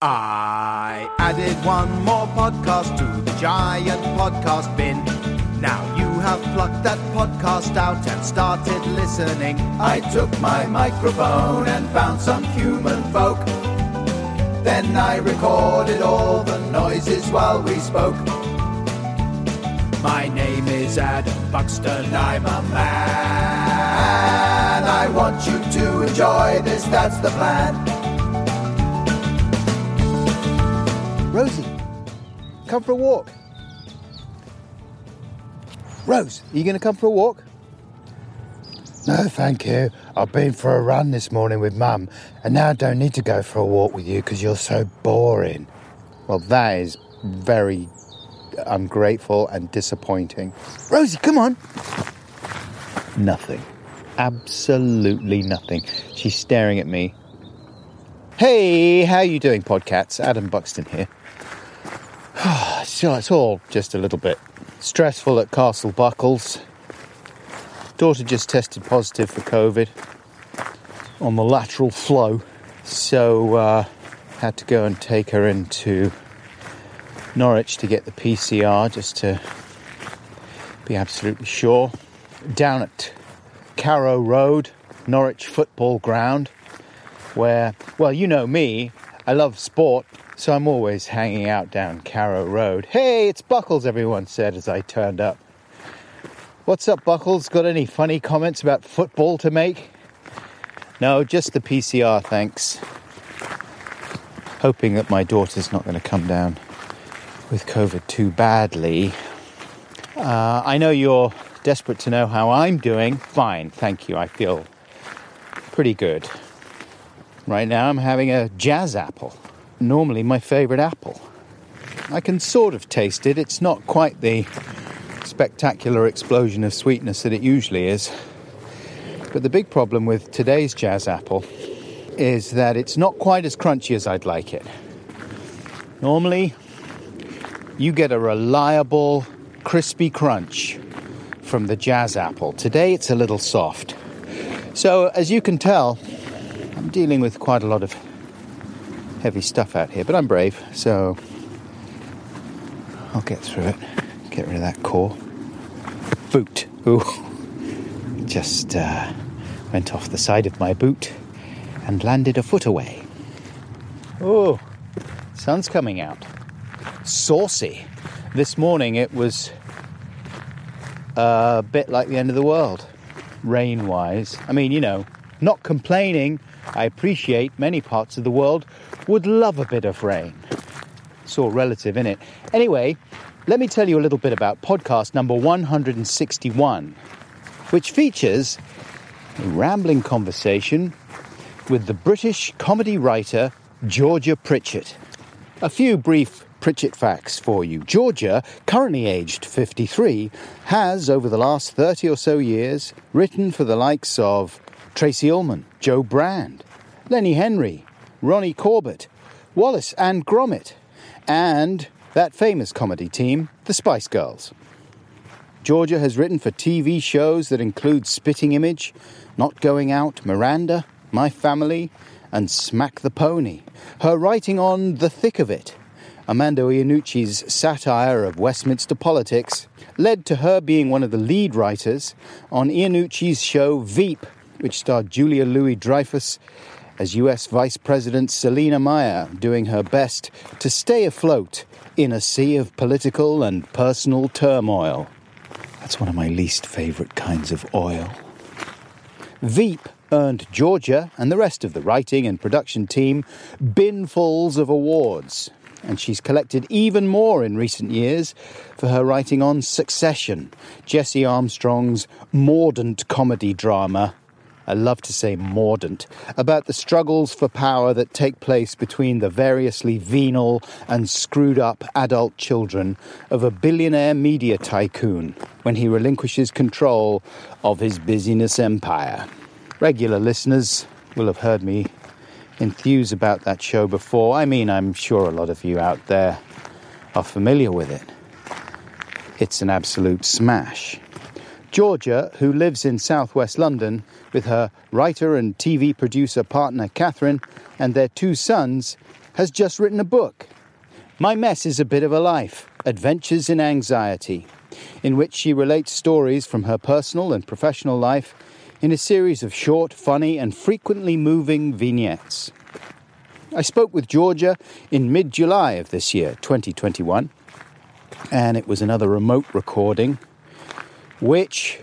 I added one more podcast to the giant podcast bin. Now you have plucked that podcast out and started listening. I took my microphone and found some human folk. Then I recorded all the noises while we spoke. My name is Adam Buxton, I'm a man. I want you to enjoy this, that's the plan. Rosie, come for a walk. Rose, are you going to come for a walk? No, thank you. I've been for a run this morning with Mum, and now I don't need to go for a walk with you because you're so boring. Well, that is very ungrateful and disappointing. Rosie, come on. Nothing. Absolutely nothing. She's staring at me. Hey, how you doing, Podcats? Adam Buxton here. So it's all just a little bit stressful at Castle Buckles. Daughter just tested positive for COVID on the lateral flow. So had to go and take her into Norwich to get the PCR just to be absolutely sure. Down at Carrow Road, Norwich Football Ground, where, well, you know me, I love sport, so I'm always hanging out down Carrow Road. Hey, it's Buckles, everyone said as I turned up. What's up, Buckles? Got any funny comments about football to make? No, just the PCR, thanks. Hoping that my daughter's not going to come down with COVID too badly. I know you're desperate to know how I'm doing. Fine, thank you. I feel pretty good. Right now I'm having a jazz apple. Normally my favourite apple. I can sort of taste it. It's not quite the spectacular explosion of sweetness that it usually is. But the big problem with today's jazz apple is that it's not quite as crunchy as I'd like it. Normally, you get a reliable, crispy crunch from the jazz apple. Today, it's a little soft. So, as you can tell, I'm dealing with quite a lot of heavy stuff out here, but I'm brave, so I'll get through it. Get rid of that core. Boot. Ooh. Just went off the side of my boot and landed a foot away. Oh, sun's coming out. Saucy. This morning it was a bit like the end of the world, rain-wise. I mean, you know, not complaining. I appreciate many parts of the world would love a bit of rain. It's all relative, innit? Anyway, let me tell you a little bit about podcast number 161, which features a rambling conversation with the British comedy writer Georgia Pritchett. A few brief Pritchett facts for you. Georgia, currently aged 53, has, over the last 30 or so years, written for the likes of Tracy Ullman, Joe Brand, Lenny Henry, Ronnie Corbett, Wallace and Gromit, and that famous comedy team, the Spice Girls. Georgia has written for TV shows that include Spitting Image, Not Going Out, Miranda, My Family, and Smack the Pony. Her writing on The Thick of It, Armando Iannucci's satire of Westminster politics, led to her being one of the lead writers on Iannucci's show Veep, which starred Julia Louis-Dreyfus as US Vice President Selina Meyer, doing her best to stay afloat in a sea of political and personal turmoil. That's one of my least favourite kinds of oil. Veep earned Georgia and the rest of the writing and production team binfuls of awards, and she's collected even more in recent years for her writing on Succession, Jesse Armstrong's mordant comedy drama. I love to say mordant, about the struggles for power that take place between the variously venal and screwed-up adult children of a billionaire media tycoon when he relinquishes control of his business empire. Regular listeners will have heard me enthuse about that show before. I mean, I'm sure a lot of you out there are familiar with it. It's an absolute smash. Georgia, who lives in southwest London with her writer and TV producer partner Catherine and their two sons, has just written a book. My Mess is a Bit of a Life, Adventures in Anxiety, in which she relates stories from her personal and professional life in a series of short, funny and frequently moving vignettes. I spoke with Georgia in mid-July of this year, 2021, and it was another remote recording, which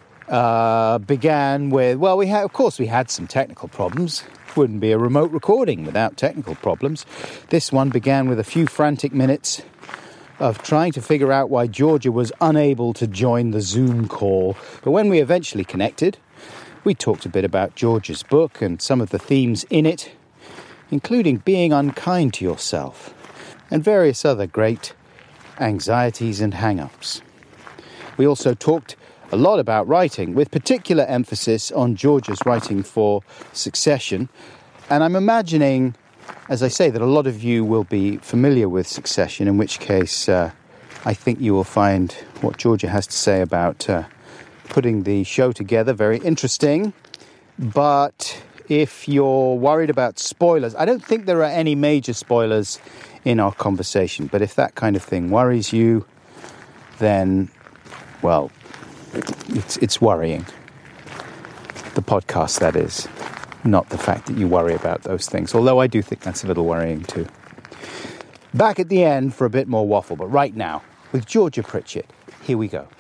began with, well, we had some technical problems. Wouldn't be a remote recording without technical problems. This one began with a few frantic minutes of trying to figure out why Georgia was unable to join the Zoom call. But when we eventually connected, we talked a bit about Georgia's book and some of the themes in it, including being unkind to yourself and various other great anxieties and hang-ups. We also talked a lot about writing, with particular emphasis on Georgia's writing for Succession. And I'm imagining, as I say, that a lot of you will be familiar with Succession, in which case I think you will find what Georgia has to say about putting the show together very interesting. But if you're worried about spoilers, I don't think there are any major spoilers in our conversation. But if that kind of thing worries you, then, well, it's worrying. The podcast, that is, not the fact that you worry about those things, although I do think that's a little worrying too. Back at the end for a bit more waffle, but right now, with Georgia Pritchett, here we go.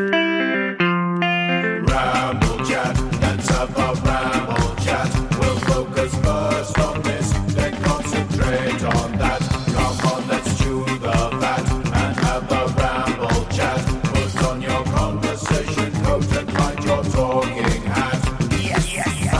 Ramble chat, let's have a ramble chat. We'll focus first on this, then concentrate on that. Come on, let's chew the fat and have a ramble chat. Put on your conversation coat and find your talking hat. Yes, yes, yes.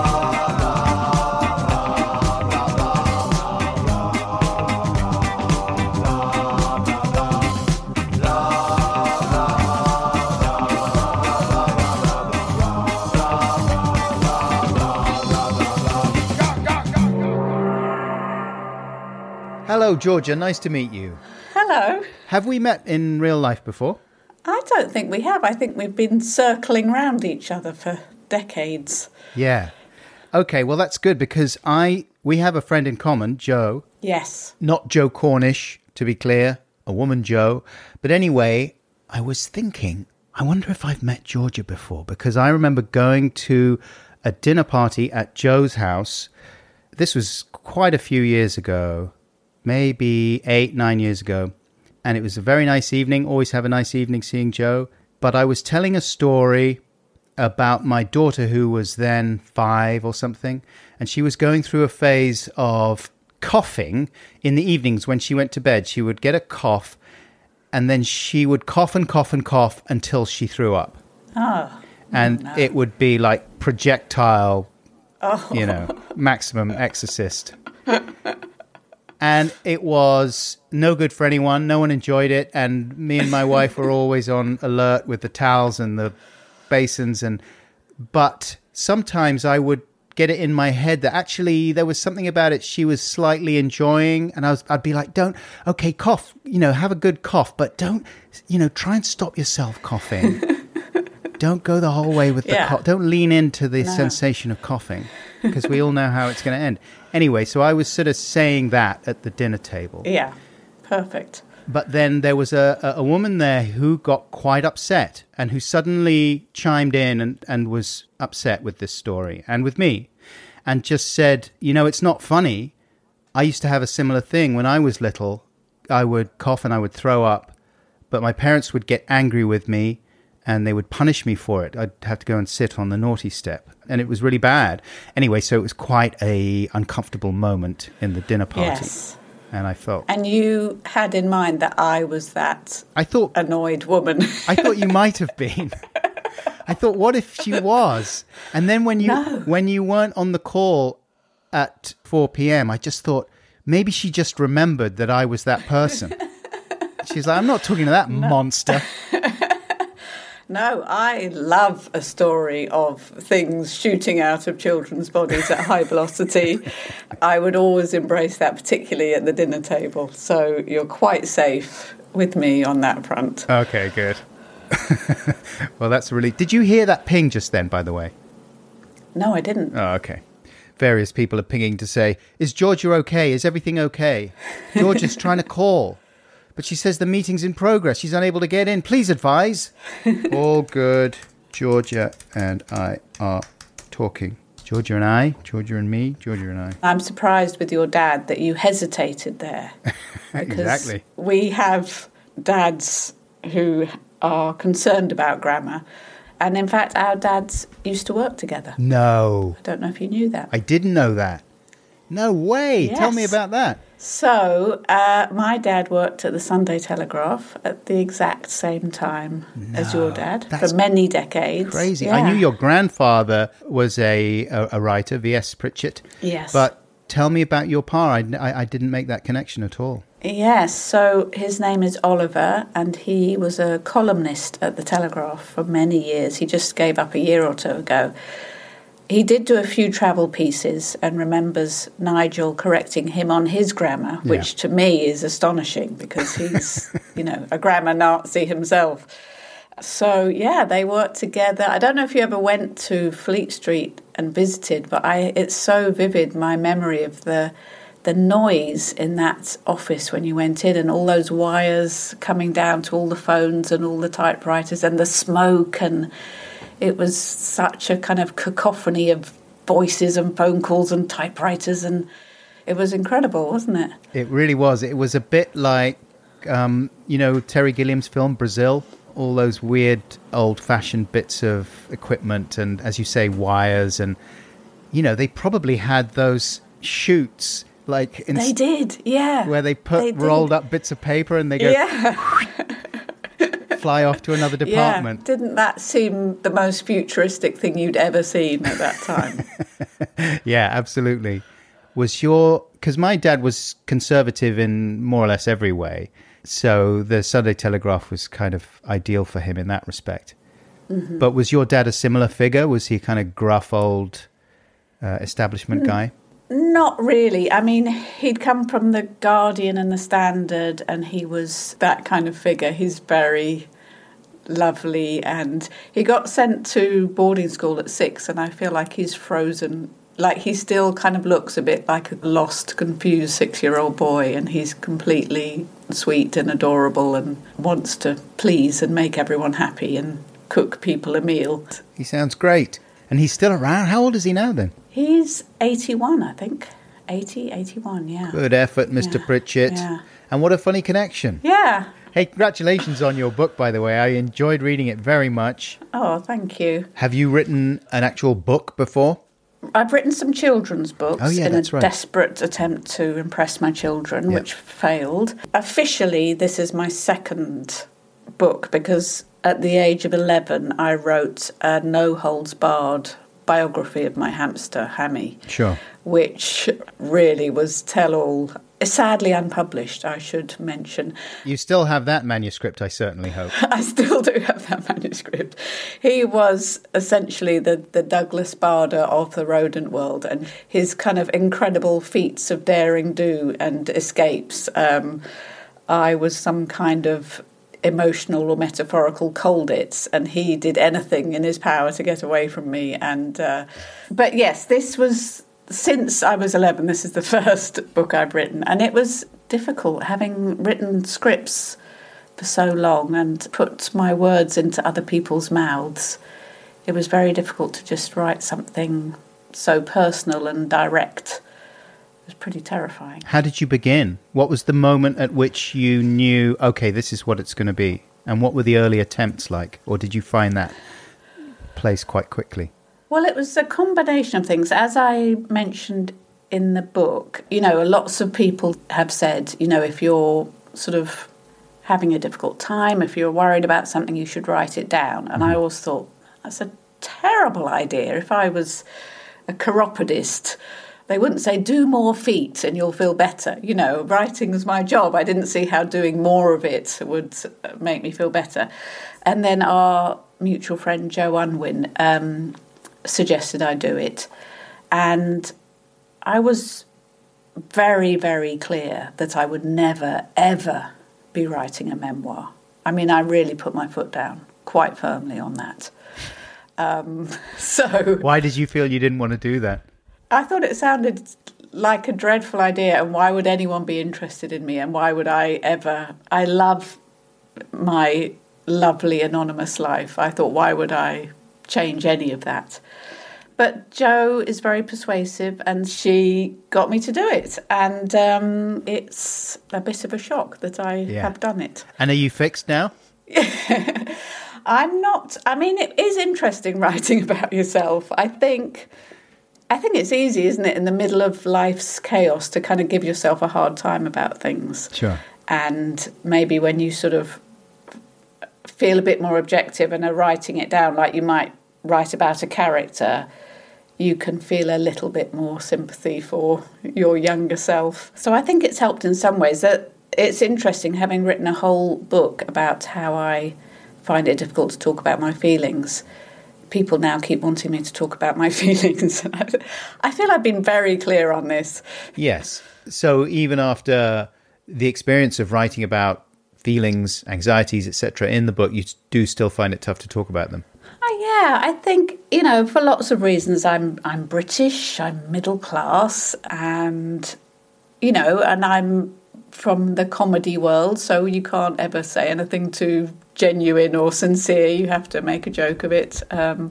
Hello, Georgia. Nice to meet you. Hello. Have we met in real life before? I don't think we have. I think we've been circling round each other for decades. Yeah. Okay, well, that's good because we have a friend in common, Jo. Yes. Not Jo Cornish, to be clear, a woman Jo. But anyway, I was thinking, I wonder if I've met Georgia before, because I remember going to a dinner party at Jo's house. This was quite a few years ago, maybe 8-9 years ago. And it was a very nice evening. Always have a nice evening seeing Jo. But I was telling a story about my daughter, who was then 5 or something. And she was going through a phase of coughing in the evenings when she went to bed. She would get a cough and then she would cough and cough and cough until she threw up. Oh. And no. it would be like projectile, Oh. Maximum Exorcist. And it was no good for anyone. No one enjoyed it. And me and my wife were always on alert with the towels and the basins. But sometimes I would get it in my head that actually there was something about it she was slightly enjoying. And I'd be like, cough, have a good cough. But don't, try and stop yourself coughing. Don't go the whole way with the cough. Don't lean into the sensation of coughing, because we all know how it's going to end. Anyway, so I was sort of saying that at the dinner table. Yeah, perfect. But then there was a woman there who got quite upset and who suddenly chimed in and was upset with this story and with me and just said, it's not funny. I used to have a similar thing when I was little. I would cough and I would throw up, but my parents would get angry with me and they would punish me for it. I'd have to go and sit on the naughty step. And it was really bad. Anyway, so it was quite a uncomfortable moment in the dinner party. Yes. And I felt... And you had in mind that I was that annoyed woman. I thought you might have been. I thought, what if she was? And then when you weren't on the call at 4 p.m., I just thought, maybe she just remembered that I was that person. She's like, I'm not talking to that monster. No, I love a story of things shooting out of children's bodies at high velocity. I would always embrace that, particularly at the dinner table. So you're quite safe with me on that front. Okay, good. Well, that's really... Did you hear that ping just then, by the way? No, I didn't. Oh, okay. various people are pinging to say, is Georgia okay? Is everything okay? Georgia's trying to call, but she says the meeting's in progress. She's unable to get in. Please advise. All good. Georgia and I are talking. Georgia and I, Georgia and me, Georgia and I. I'm surprised with your dad that you hesitated there. Exactly. We have dads who are concerned about grammar. And in fact, our dads used to work together. No. I don't know if you knew that. I didn't know that. No way. Yes. Tell me about that. So, my dad worked at the Sunday Telegraph at the exact same time as your dad for many decades. Crazy. Yeah. I knew your grandfather was a writer, V.S. Pritchett. Yes. But tell me about your pa. I didn't make that connection at all. Yes, so his name is Oliver, and he was a columnist at the Telegraph for many years. He just gave up a year or two ago. He did do a few travel pieces and remembers Nigel correcting him on his grammar, which to me is astonishing because he's, a grammar Nazi himself. So, yeah, they worked together. I don't know if you ever went to Fleet Street and visited, but it's so vivid, my memory of the noise in that office when you went in and all those wires coming down to all the phones and all the typewriters and the smoke, and it was such a kind of cacophony of voices and phone calls and typewriters, and it was incredible, wasn't it? It really was. It was a bit like, Terry Gilliam's film Brazil, all those weird old-fashioned bits of equipment and, as you say, wires, and, they probably had those chutes. They did, yeah. Where they put rolled up bits of paper and they go fly off to another department. Yeah. Didn't that seem the most futuristic thing you'd ever seen at that time? Yeah, absolutely. Because my dad was conservative in more or less every way, so the Sunday Telegraph was kind of ideal for him in that respect. Mm-hmm. But was your dad a similar figure? Was he a kind of gruff old establishment guy? Not really. I mean, he'd come from the Guardian and the Standard, and he was that kind of figure. He's very lovely, and he got sent to boarding school at 6, and I feel like he's frozen. Like, he still kind of looks a bit like a lost, confused 6-year-old boy, and he's completely sweet and adorable and wants to please and make everyone happy and cook people a meal. He sounds great. And he's still around? How old is he now, then? He's 81, I think. 81, yeah. Good effort, Mr. Pritchett. Yeah. And what a funny connection. Yeah. Hey, congratulations on your book, by the way. I enjoyed reading it very much. Oh, thank you. Have you written an actual book before? I've written some children's books in a desperate attempt to impress my children, which failed. Officially, this is my second book because at the age of 11, I wrote a no-holds-barred biography of my hamster, Hammy. Sure. Which really was tell-all. Sadly unpublished, I should mention. You still have that manuscript, I certainly hope. I still do have that manuscript. He was essentially the Douglas Bader of the rodent world, and his kind of incredible feats of daring do and escapes. I was some kind of emotional or metaphorical colditz, and he did anything in his power to get away from me. And but yes, this was... Since I was 11, this is the first book I've written, and it was difficult having written scripts for so long and put my words into other people's mouths. It was very difficult to just write something so personal and direct. It was pretty terrifying. How did you begin? What was the moment at which you knew, okay, this is what it's going to be? And what were the early attempts like? Or did you find that place quite quickly? Well, it was a combination of things. As I mentioned in the book, lots of people have said, if you're sort of having a difficult time, if you're worried about something, you should write it down. And I always thought, that's a terrible idea. If I was a chiropodist, they wouldn't say, do more feet and you'll feel better. Writing is my job. I didn't see how doing more of it would make me feel better. And then our mutual friend, Joe Unwin, suggested I do it. And I was very, very clear that I would never, ever be writing a memoir. I mean, I really put my foot down quite firmly on that. So... Why did you feel you didn't want to do that? I thought it sounded like a dreadful idea, and why would anyone be interested in me, and why would I ever? I love my lovely anonymous life. I thought, why would I change any of that? But Jo is very persuasive, and she got me to do it. And it's a bit of a shock that I have done it. And are you fixed now? I'm not. I mean, it is interesting writing about yourself. I think it's easy, isn't it, in the middle of life's chaos to kind of give yourself a hard time about things. Sure. And maybe when you sort of feel a bit more objective and are writing it down, like you might write about a character, you can feel a little bit more sympathy for your younger self. So I think it's helped in some ways. That it's interesting, having written a whole book about how I find it difficult to talk about my feelings. People now keep wanting me to talk about my feelings. I feel I've been very clear on this. Yes. So even after the experience of writing about feelings, anxieties, etc., in the book, you do still find it tough to talk about them? Yeah, I think, for lots of reasons, I'm British, I'm middle class, and, and I'm from the comedy world, so you can't ever say anything too genuine or sincere. You have to make a joke of it. So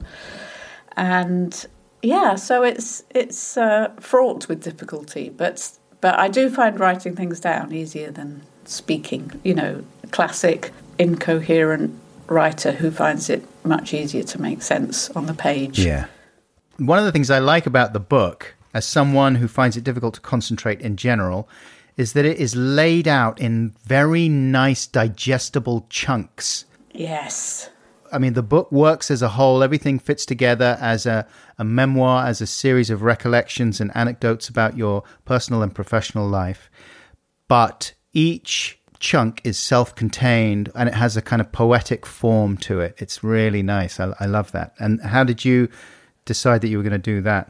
it's fraught with difficulty, but I do find writing things down easier than speaking. Classic incoherent writer who finds it much easier to make sense on the page. Yeah. One of the things I like about the book, as someone who finds it difficult to concentrate in general, is that it is laid out in very nice, digestible chunks. Yes. I mean, the book works as a whole. Everything fits together as a memoir, as a series of recollections and anecdotes about your personal and professional life. But each chunk is self-contained, and it has a kind of poetic form to it. It's really nice. I love that. And how did you decide that you were going to do that?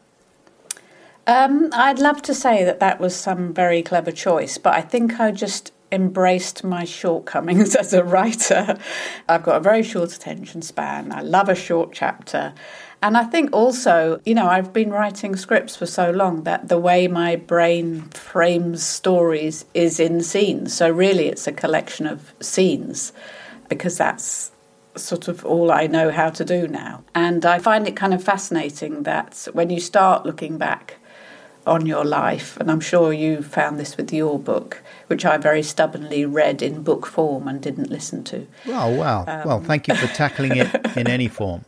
I'd love to say that was some very clever choice, but I think I just embraced my shortcomings as a writer. I've got a very short attention span. I love a short chapter. And I think also, I've been writing scripts for so long that the way my brain frames stories is in scenes. So really it's a collection of scenes, because that's sort of all I know how to do now. And I find it kind of fascinating that when you start looking back on your life, and I'm sure you found this with your book, which I very stubbornly read in book form and didn't listen to. Oh, wow. Well, thank you for tackling it in any form.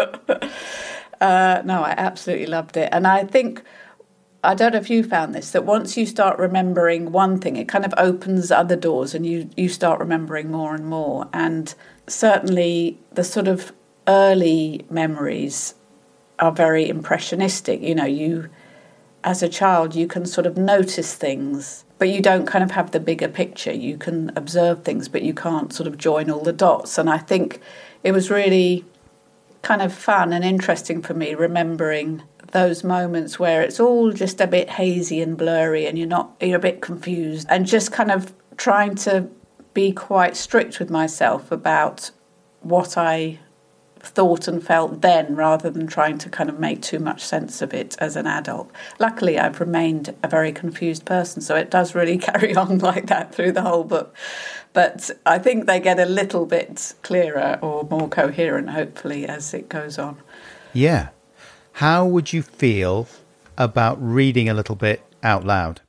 No, I absolutely loved it. And I think, I don't know if you found this, that once you start remembering one thing, it kind of opens other doors and you start remembering more and more. And certainly the sort of early memories are very impressionistic. You as a child, you can sort of notice things, but you don't kind of have the bigger picture. You can observe things, but you can't sort of join all the dots. And I think it was really kind of fun and interesting for me remembering those moments where it's all just a bit hazy and blurry and you're a bit confused, and just kind of trying to be quite strict with myself about what I thought and felt then, rather than trying to kind of make too much sense of it as an adult. Luckily, I've remained a very confused person, so it does really carry on like that through the whole book. But I think they get a little bit clearer or more coherent, hopefully, as it goes on. Yeah. How would you feel about reading a little bit out loud?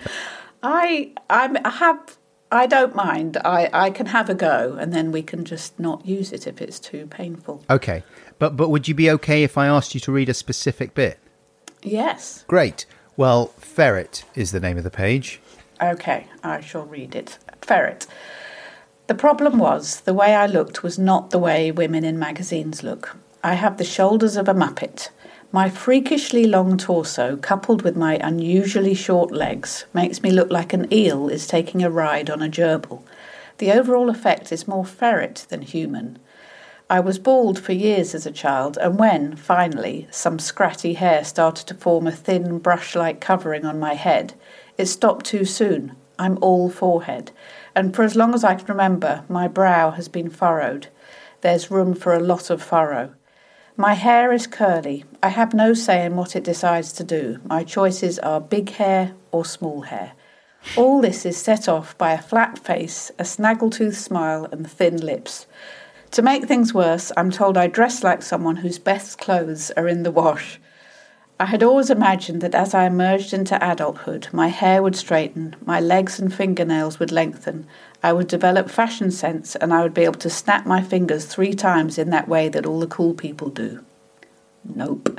I don't mind. I can have a go, and then we can just not use it if it's too painful. Okay. But would you be okay if I asked you to read a specific bit? Yes. Great. Well, Ferret is the name of the page. Okay, I shall read it. Ferret. The problem was, the way I looked was not the way women in magazines look. I have the shoulders of a muppet. My freakishly long torso, coupled with my unusually short legs, makes me look like an eel is taking a ride on a gerbil. The overall effect is more ferret than human. I was bald for years as a child, and when, finally, some scratty hair started to form a thin brush-like covering on my head, it stopped too soon. I'm all forehead, and for as long as I can remember, my brow has been furrowed. There's room for a lot of furrow. My hair is curly. I have no say in what it decides to do. My choices are big hair or small hair. All this is set off by a flat face, a snaggletooth smile and thin lips. To make things worse, I'm told I dress like someone whose best clothes are in the wash. I had always imagined that as I emerged into adulthood, my hair would straighten, my legs and fingernails would lengthen, I would develop fashion sense, and I would be able to snap my fingers 3 times in that way that all the cool people do. Nope.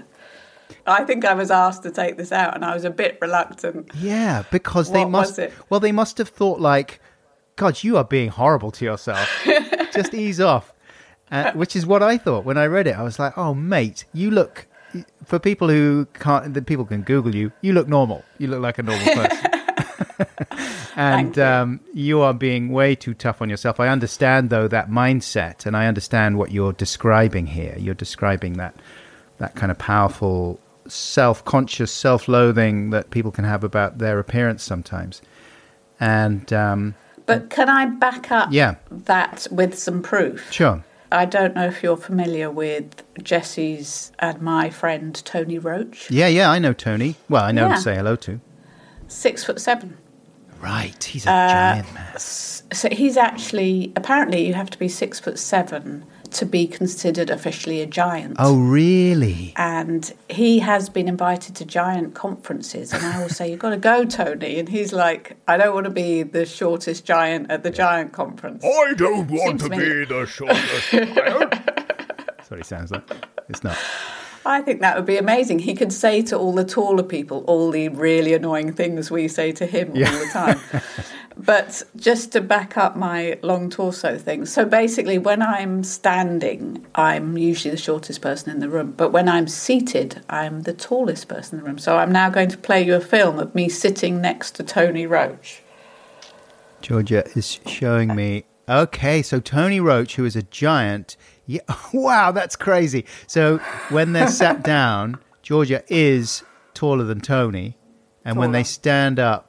I think I was asked to take this out, and I was a bit reluctant. Yeah, because they must. Well, they must have thought like, God, you are being horrible to yourself. Just ease off. Which is what I thought when I read it. I was like, oh, mate, you look. For people who can't, the people can Google you. You look normal. You look like a normal person. And you are being way too tough on yourself. I understand, though, that mindset, and I understand what you're describing here. You're describing that kind of powerful, self-conscious, self-loathing that people can have about their appearance sometimes. And but can I back up that with some proof? Sure. I don't know if you're familiar with Jesse's and my friend Tony Roach. Yeah, I know Tony. Well, I know him to say hello to. 6'7". Right, he's a giant man. So he's actually, apparently you have to be 6'7" to be considered officially a giant. Oh, really? And he has been invited to giant conferences, and I will say, you've got to go, Tony. And he's like, I don't want to be the shortest giant at the giant conference. I don't want to be the shortest giant. That's what he sounds like. It's not. I think that would be amazing. He could say to all the taller people all the really annoying things we say to him all the time. But just to back up my long torso thing. So basically, when I'm standing, I'm usually the shortest person in the room. But when I'm seated, I'm the tallest person in the room. So I'm now going to play you a film of me sitting next to Tony Roach. Georgia is showing me. Okay, so Tony Roach, who is a giant. Yeah, wow, that's crazy. So when they're sat down, Georgia is taller than Tony. And when they stand up,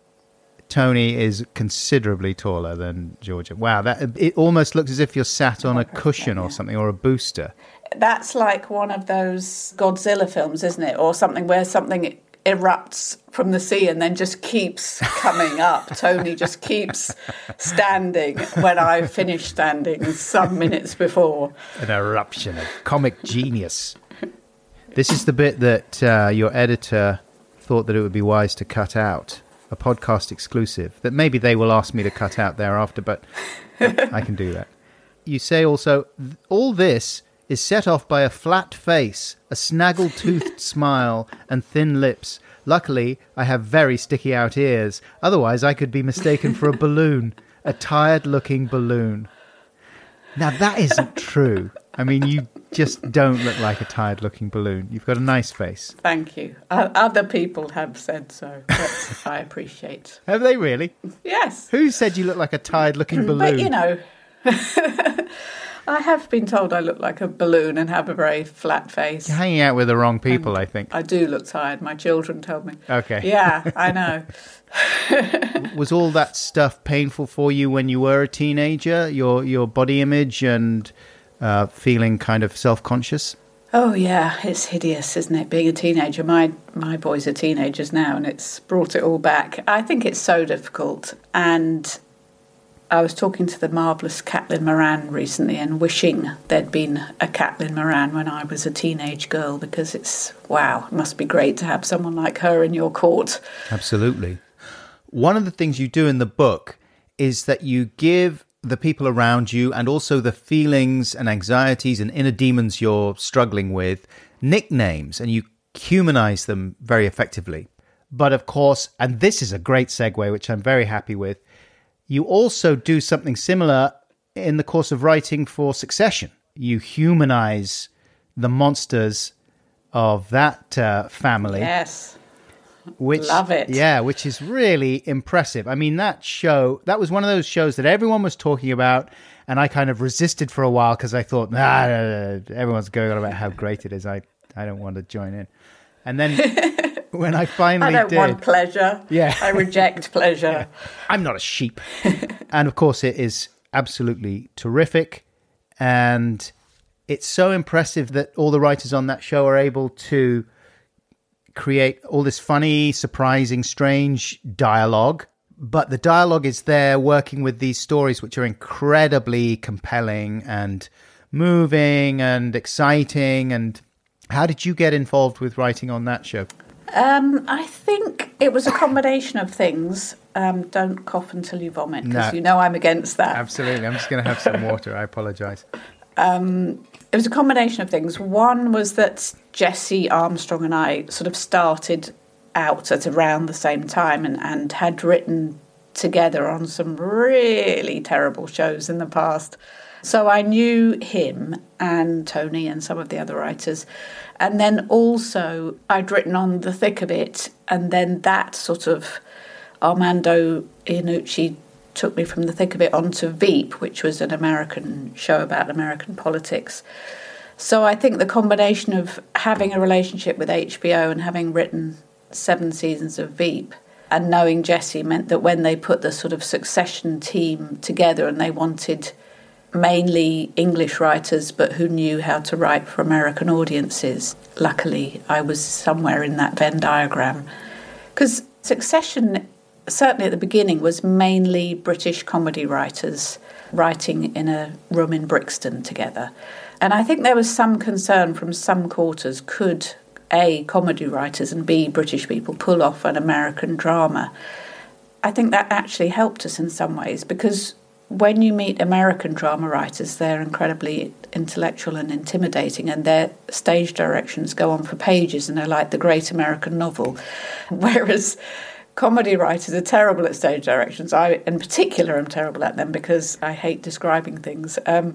Tony is considerably taller than Georgia. Wow, it almost looks as if you're sat on a cushion or something, or a booster. That's like one of those Godzilla films, isn't it? Or something where something erupts from the sea and then just keeps coming up. Tony just keeps standing when I finish standing some minutes before. An eruption of comic genius. This is the bit that your editor thought that it would be wise to cut out. A podcast exclusive that maybe they will ask me to cut out thereafter, but I can do that. You say also, all this is set off by a flat face, a snaggle-toothed smile, and thin lips. Luckily, I have very sticky-out ears. Otherwise, I could be mistaken for a balloon, a tired-looking balloon. Now, that isn't true. I mean, you just don't look like a tired-looking balloon. You've got a nice face. Thank you. Other people have said so, but I appreciate. Have they really? Yes. Who said you look like a tired-looking balloon? But, you know, I have been told I look like a balloon and have a very flat face. You're hanging out with the wrong people, I think. I do look tired. My children told me. Okay. Yeah, I know. Was all that stuff painful for you when you were a teenager? Your body image and feeling kind of self-conscious? Oh, yeah, it's hideous, isn't it, being a teenager? My boys are teenagers now, and it's brought it all back. I think it's so difficult, and I was talking to the marvellous Caitlin Moran recently and wishing there'd been a Caitlin Moran when I was a teenage girl, because it must be great to have someone like her in your court. Absolutely. One of the things you do in the book is that you give the people around you and also the feelings and anxieties and inner demons you're struggling with nicknames, and you humanize them very effectively. But of course, and this is a great segue, which I'm very happy with, you also do something similar in the course of writing for Succession. You humanize the monsters of that family. Yes. Love it. Yeah, which is really impressive. I mean, that was one of those shows that everyone was talking about, and I kind of resisted for a while because I thought, everyone's going on about how great it is. I don't want to join in. And then when I finally did... I don't want pleasure. Yeah. I reject pleasure. Yeah. I'm not a sheep. And of course, it is absolutely terrific. And it's so impressive that all the writers on that show are able to create all this funny, surprising, strange dialogue. But the dialogue is there working with these stories, which are incredibly compelling and moving and exciting. And how did you get involved with writing on that show? I think it was a combination of things. Don't cough until you vomit, because you know I'm against that. Absolutely. I'm just going to have some water. I apologise. It was a combination of things. One was that Jesse Armstrong and I sort of started out at around the same time and had written together on some really terrible shows in the past. So I knew him and Tony and some of the other writers. And then also I'd written on The Thick of It, and then that sort of Armando Iannucci took me from The Thick of It onto Veep, which was an American show about American politics. So I think the combination of having a relationship with HBO and having written 7 seasons of Veep and knowing Jesse meant that when they put the sort of Succession team together and they wanted mainly English writers but who knew how to write for American audiences, luckily I was somewhere in that Venn diagram. Because Succession, certainly at the beginning, was mainly British comedy writers writing in a room in Brixton together. And I think there was some concern from some quarters, could A, comedy writers, and B, British people pull off an American drama? I think that actually helped us in some ways, because when you meet American drama writers, they're incredibly intellectual and intimidating, and their stage directions go on for pages and they're like the great American novel. Whereas comedy writers are terrible at stage directions. I, in particular, am terrible at them because I hate describing things.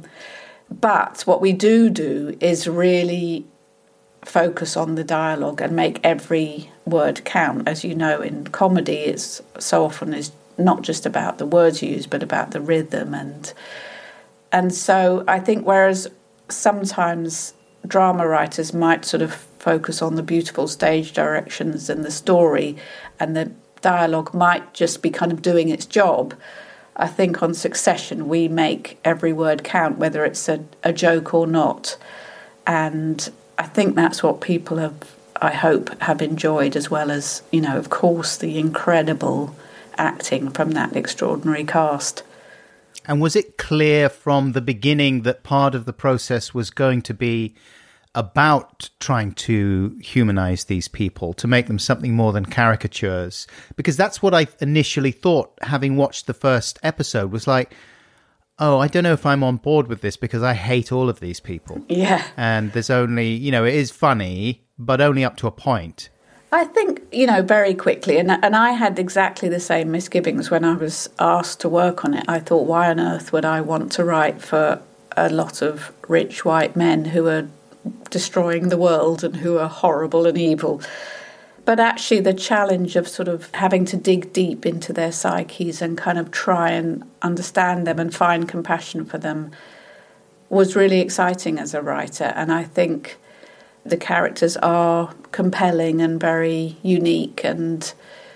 But what we do is really focus on the dialogue and make every word count. As you know, in comedy, it's so often is not just about the words you use, but about the rhythm. And so I think whereas sometimes drama writers might sort of focus on the beautiful stage directions and the story, and the dialogue might just be kind of doing its job, I think on Succession we make every word count, whether it's a joke or not. And I think that's what people have, I hope, have enjoyed, as well as, you know, of course, the incredible acting from that extraordinary cast. And was it clear from the beginning that part of the process was going to be about trying to humanize these people, to make them something more than caricatures? Because that's what I initially thought, having watched the first episode, was like, oh, I don't know if I'm on board with this because I hate all of these people. Yeah. And there's only, you know, it is funny, but only up to a point. I think, you know, very quickly, and I had exactly the same misgivings when I was asked to work on it. I thought, why on earth would I want to write for a lot of rich white men who are destroying the world and who are horrible and evil? But actually the challenge of sort of having to dig deep into their psyches and kind of try and understand them and find compassion for them was really exciting as a writer. And I think the characters are compelling and very unique, and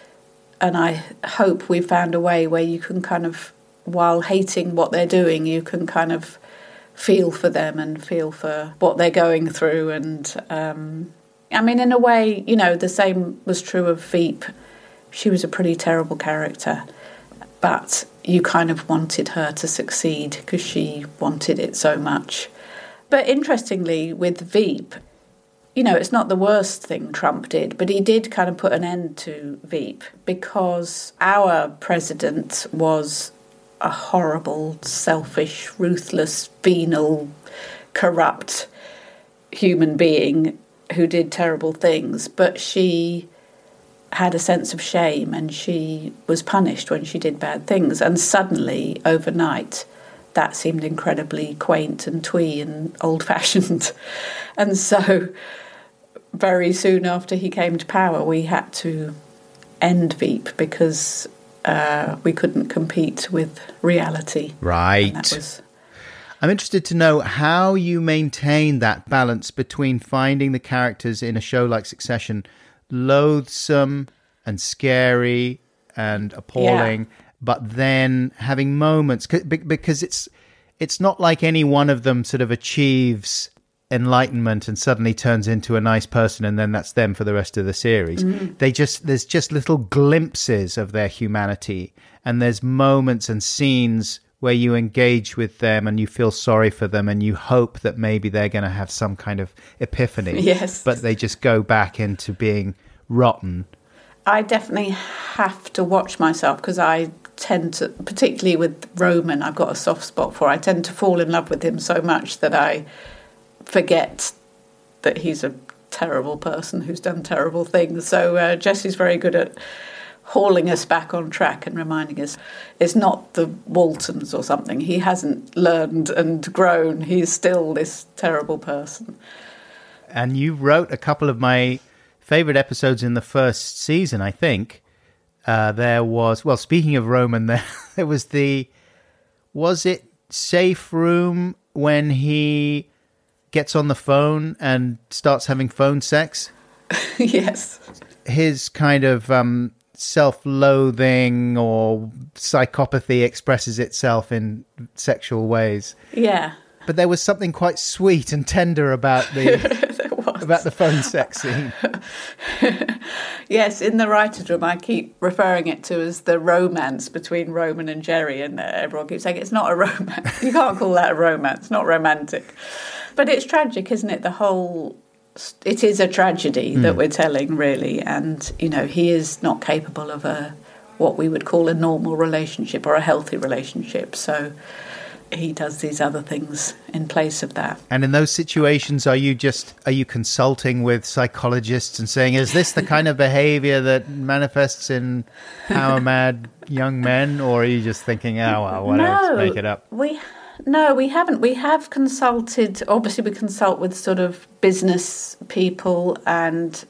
I hope we've found a way where you can kind of, while hating what they're doing, you can kind of feel for them and feel for what they're going through. And I mean, in a way, you know, the same was true of Veep. She was a pretty terrible character, but you kind of wanted her to succeed because she wanted it so much. But interestingly, with Veep, you know, it's not the worst thing Trump did, but he did kind of put an end to Veep because our president was a horrible, selfish, ruthless, venal, corrupt human being who did terrible things. But she had a sense of shame and she was punished when she did bad things. And suddenly, overnight, that seemed incredibly quaint and twee and old-fashioned. And so very soon after he came to power, we had to end Veep because we couldn't compete with reality. Right. I'm interested to know how you maintain that balance between finding the characters in a show like Succession loathsome and scary and appalling, but then having moments, because it's not like any one of them sort of achieves enlightenment and suddenly turns into a nice person and then that's them for the rest of the series. There's just little glimpses of their humanity, and there's moments and scenes where you engage with them and you feel sorry for them and you hope that maybe they're going to have some kind of epiphany. Yes. But they just go back into being rotten. I definitely have to watch myself because I tend to, particularly with Roman, I've got a soft spot for. I tend to fall in love with him so much that I forget that he's a terrible person who's done terrible things. So Jesse's very good at hauling us back on track and reminding us it's not the Waltons or something. He hasn't learned and grown. He's still this terrible person. And you wrote a couple of my favourite episodes in the first season, I think. There was, well, speaking of Roman, there was was it Safe Room when he gets on the phone and starts having phone sex? Yes. His kind of self-loathing or psychopathy expresses itself in sexual ways. Yeah. But there was something quite sweet and tender about the phone sex scene. Yes, in the writer's room, I keep referring it to as the romance between Roman and Jerry, and everyone keeps saying it's not a romance. You can't call that a romance, not romantic. But it's tragic, isn't it? It is a tragedy that we're telling, really, and, you know, he is not capable of what we would call a normal relationship or a healthy relationship, so he does these other things in place of that. And in those situations, are you consulting with psychologists and saying, is this the kind of behavior that manifests in power-mad young men? Or are you just thinking, oh, well, what else? Make it up. No, we haven't. We have consulted, obviously we consult with sort of business people and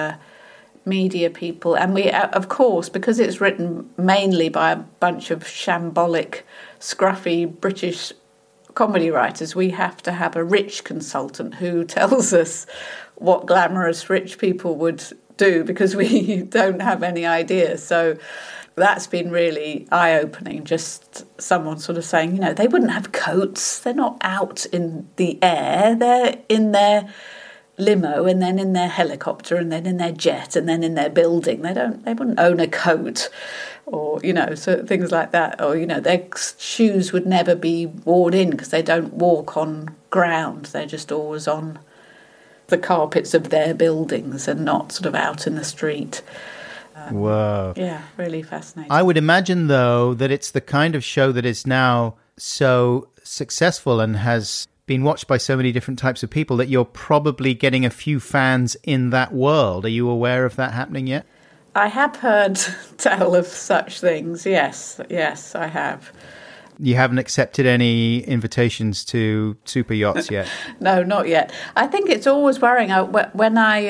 media people. And we, of course, because it's written mainly by a bunch of shambolic, scruffy British comedy writers, we have to have a rich consultant who tells us what glamorous rich people would do because we don't have any idea. So that's been really eye-opening, just someone sort of saying, you know, they wouldn't have coats, they're not out in the air, they're in their limo and then in their helicopter and then in their jet and then in their building. They wouldn't own a coat, or, you know, so things like that. Or, you know, their shoes would never be worn in because they don't walk on ground. They're just always on the carpets of their buildings and not sort of out in the street. Whoa. Yeah, really fascinating. I would imagine, though, that it's the kind of show that is now so successful and has been watched by so many different types of people that you're probably getting a few fans in that world. Are you aware of that happening yet? I have heard tell of such things, yes, I have. You haven't accepted any invitations to super yachts yet? No, not yet. I think it's always worrying. When I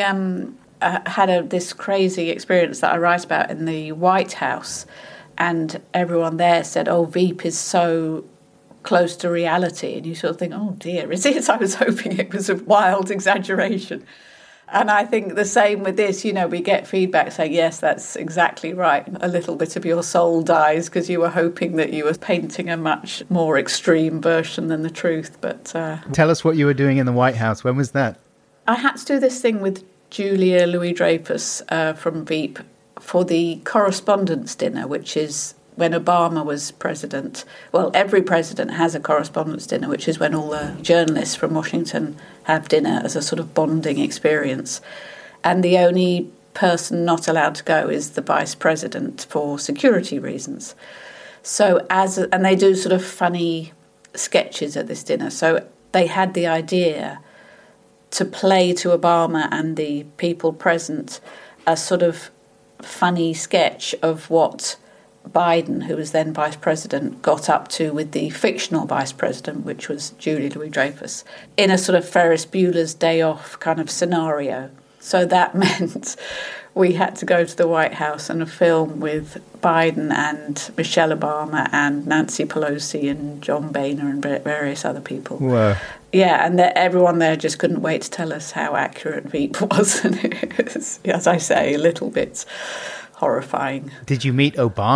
had this crazy experience that I write about in the White House, and everyone there said, oh, Veep is so close to reality, and you sort of think, oh dear, is it? I was hoping it was a wild exaggeration. And I think the same with this, you know, we get feedback saying, yes, that's exactly right. A little bit of your soul dies because you were hoping that you were painting a much more extreme version than the truth. But tell us what you were doing in the White House. When was that? I had to do this thing with Julia Louis-Dreyfus from Veep for the Correspondents' Dinner, which is when Obama was president. Well, every president has a Correspondents' Dinner, which is when all the journalists from Washington have dinner as a sort of bonding experience. And the only person not allowed to go is the vice president for security reasons. So and they do sort of funny sketches at this dinner. So they had the idea to play to Obama and the people present a sort of funny sketch of what Biden, who was then vice president, got up to with the fictional vice president, which was Julia Louis-Dreyfus, in a sort of Ferris Bueller's Day Off kind of scenario. So that meant we had to go to the White House and film with Biden and Michelle Obama and Nancy Pelosi and John Boehner and various other people. Whoa. Yeah, and everyone there just couldn't wait to tell us how accurate Veep was. And it was, as I say, a little bit horrifying. Did you meet Obama?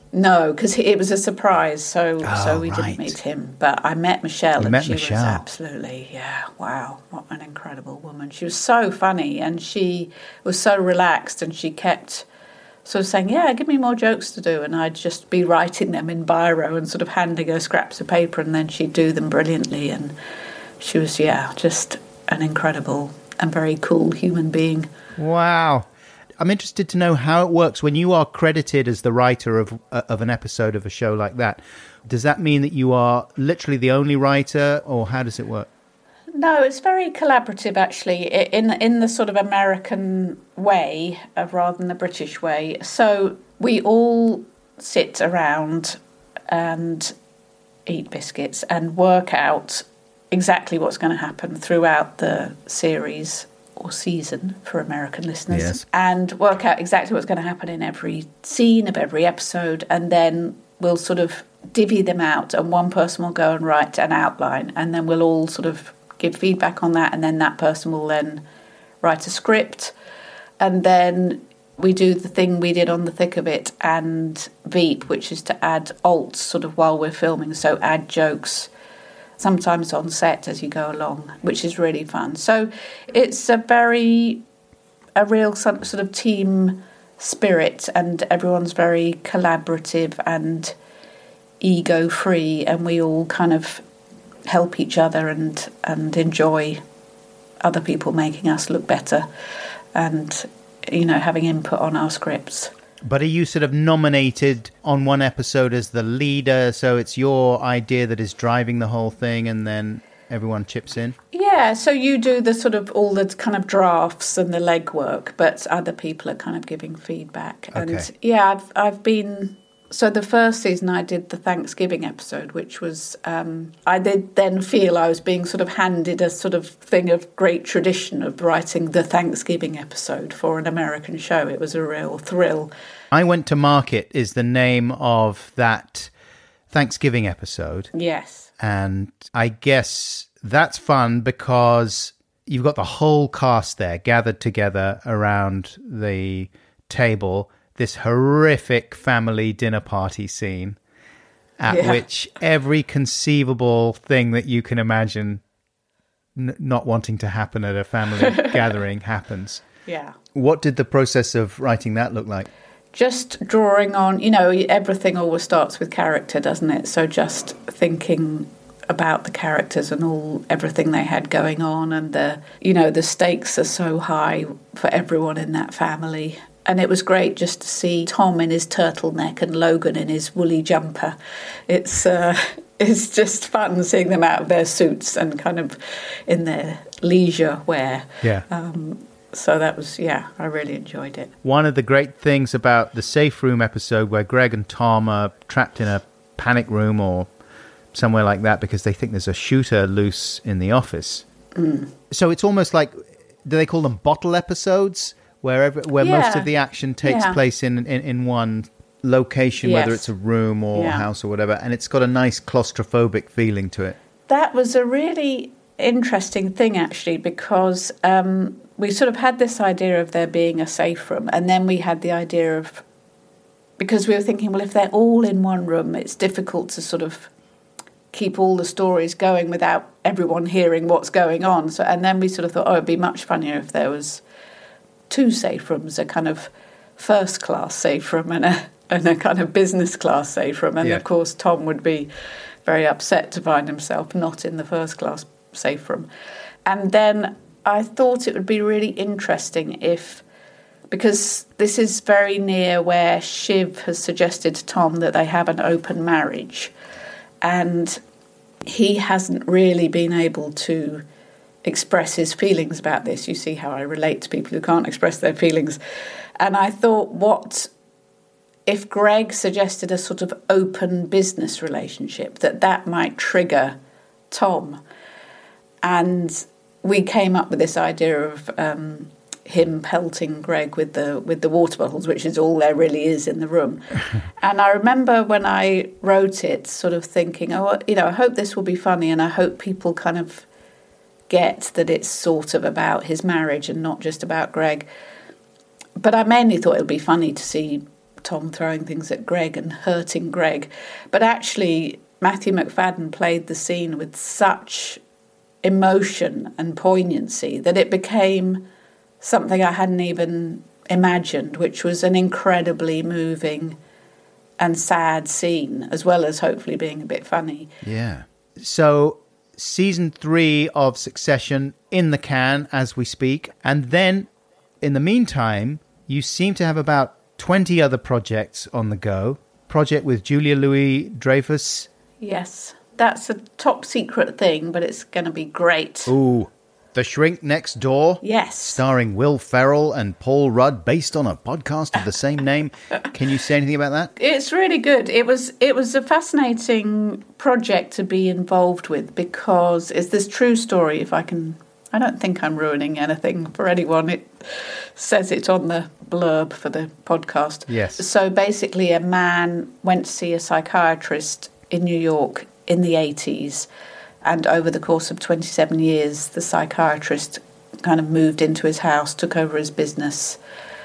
No, because it was a surprise, so we right. didn't meet him. But I met Michelle, You and met she Michelle. was absolutely, wow, what an incredible woman. She was so funny, and she was so relaxed, and she kept sort of saying, give me more jokes to do, and I'd just be writing them in biro and sort of handing her scraps of paper, and then she'd do them brilliantly, and she was, just an incredible and very cool human being. Wow. I'm interested to know how it works when you are credited as the writer of an episode of a show like that. Does that mean that you are literally the only writer, or how does it work? No, it's very collaborative, actually, in the sort of American way rather than the British way. So we all sit around and eat biscuits and work out exactly what's going to happen throughout the series or season for American listeners, yes. and work out exactly what's going to happen in every scene of every episode, and then we'll sort of divvy them out, and one person will go and write an outline, and then we'll all sort of give feedback on that, and then that person will then write a script, and then we do the thing we did on The Thick of It and Veep, which is to add alts sort of while we're filming, so add jokes sometimes on set as you go along, which is really fun. So it's a real sort of team spirit, and everyone's very collaborative and ego-free, and we all kind of help each other and enjoy other people making us look better and, having input on our scripts. But are you sort of nominated on one episode as the leader, so it's your idea that is driving the whole thing, and then everyone chips in? Yeah, so you do the sort of all the kind of drafts and the legwork, but other people are kind of giving feedback. Okay. And yeah, I've been... So the first season I did the Thanksgiving episode, which was, I did then feel I was being sort of handed a sort of thing of great tradition of writing the Thanksgiving episode for an American show. It was a real thrill. I Went to Market is the name of that Thanksgiving episode. Yes. And I guess that's fun because you've got the whole cast there gathered together around the table. This horrific family dinner party scene at which every conceivable thing that you can imagine not wanting to happen at a family gathering happens. Yeah. What did the process of writing that look like? Just drawing on, everything always starts with character, doesn't it? So just thinking about the characters and everything they had going on, and the stakes are so high for everyone in that family. And it was great just to see Tom in his turtleneck and Logan in his woolly jumper. It's just fun seeing them out of their suits and kind of in their leisure wear. Yeah. So that was, I really enjoyed it. One of the great things about the Safe Room episode where Greg and Tom are trapped in a panic room or somewhere like that because they think there's a shooter loose in the office. Mm. So it's almost like, do they call them bottle episodes? Where most of the action takes place in one location, whether it's a room or a house or whatever, and it's got a nice claustrophobic feeling to it. That was a really interesting thing, actually, because we sort of had this idea of there being a safe room, and then we had the idea of, because we were thinking, well, if they're all in one room, it's difficult to sort of keep all the stories going without everyone hearing what's going on. So, and then we sort of thought, it'd be much funnier if there was two safe rooms, a kind of first class safe room and a kind of business class safe room. And of course, Tom would be very upset to find himself not in the first class safe room. And then I thought it would be really interesting because this is very near where Shiv has suggested to Tom that they have an open marriage. And he hasn't really been able to express his feelings about this. You see how I relate to people who can't express their feelings. And I thought, what if Greg suggested a sort of open business relationship, that might trigger Tom? And we came up with this idea of him pelting Greg with the water bottles, which is all there really is in the room. And I remember when I wrote it, sort of thinking, I hope this will be funny, and I hope people kind of get that it's sort of about his marriage and not just about Greg. But I mainly thought it would be funny to see Tom throwing things at Greg and hurting Greg. But actually, Matthew McFadden played the scene with such emotion and poignancy that it became something I hadn't even imagined, which was an incredibly moving and sad scene, as well as hopefully being a bit funny. Yeah. So season 3 of Succession in the can as we speak. And then in the meantime, you seem to have about 20 other projects on the go. Project with Julia Louis-Dreyfus. Yes, that's a top secret thing, but it's going to be great. Ooh, The Shrink Next Door. Yes. Starring Will Ferrell and Paul Rudd, based on a podcast of the same name. Can you say anything about that? It's really good. It was a fascinating project to be involved with, because it's this true story, if I can... I don't think I'm ruining anything for anyone. It says it on the blurb for the podcast. Yes. So basically a man went to see a psychiatrist in New York in the 80s, and over the course of 27 years, the psychiatrist kind of moved into his house, took over his business,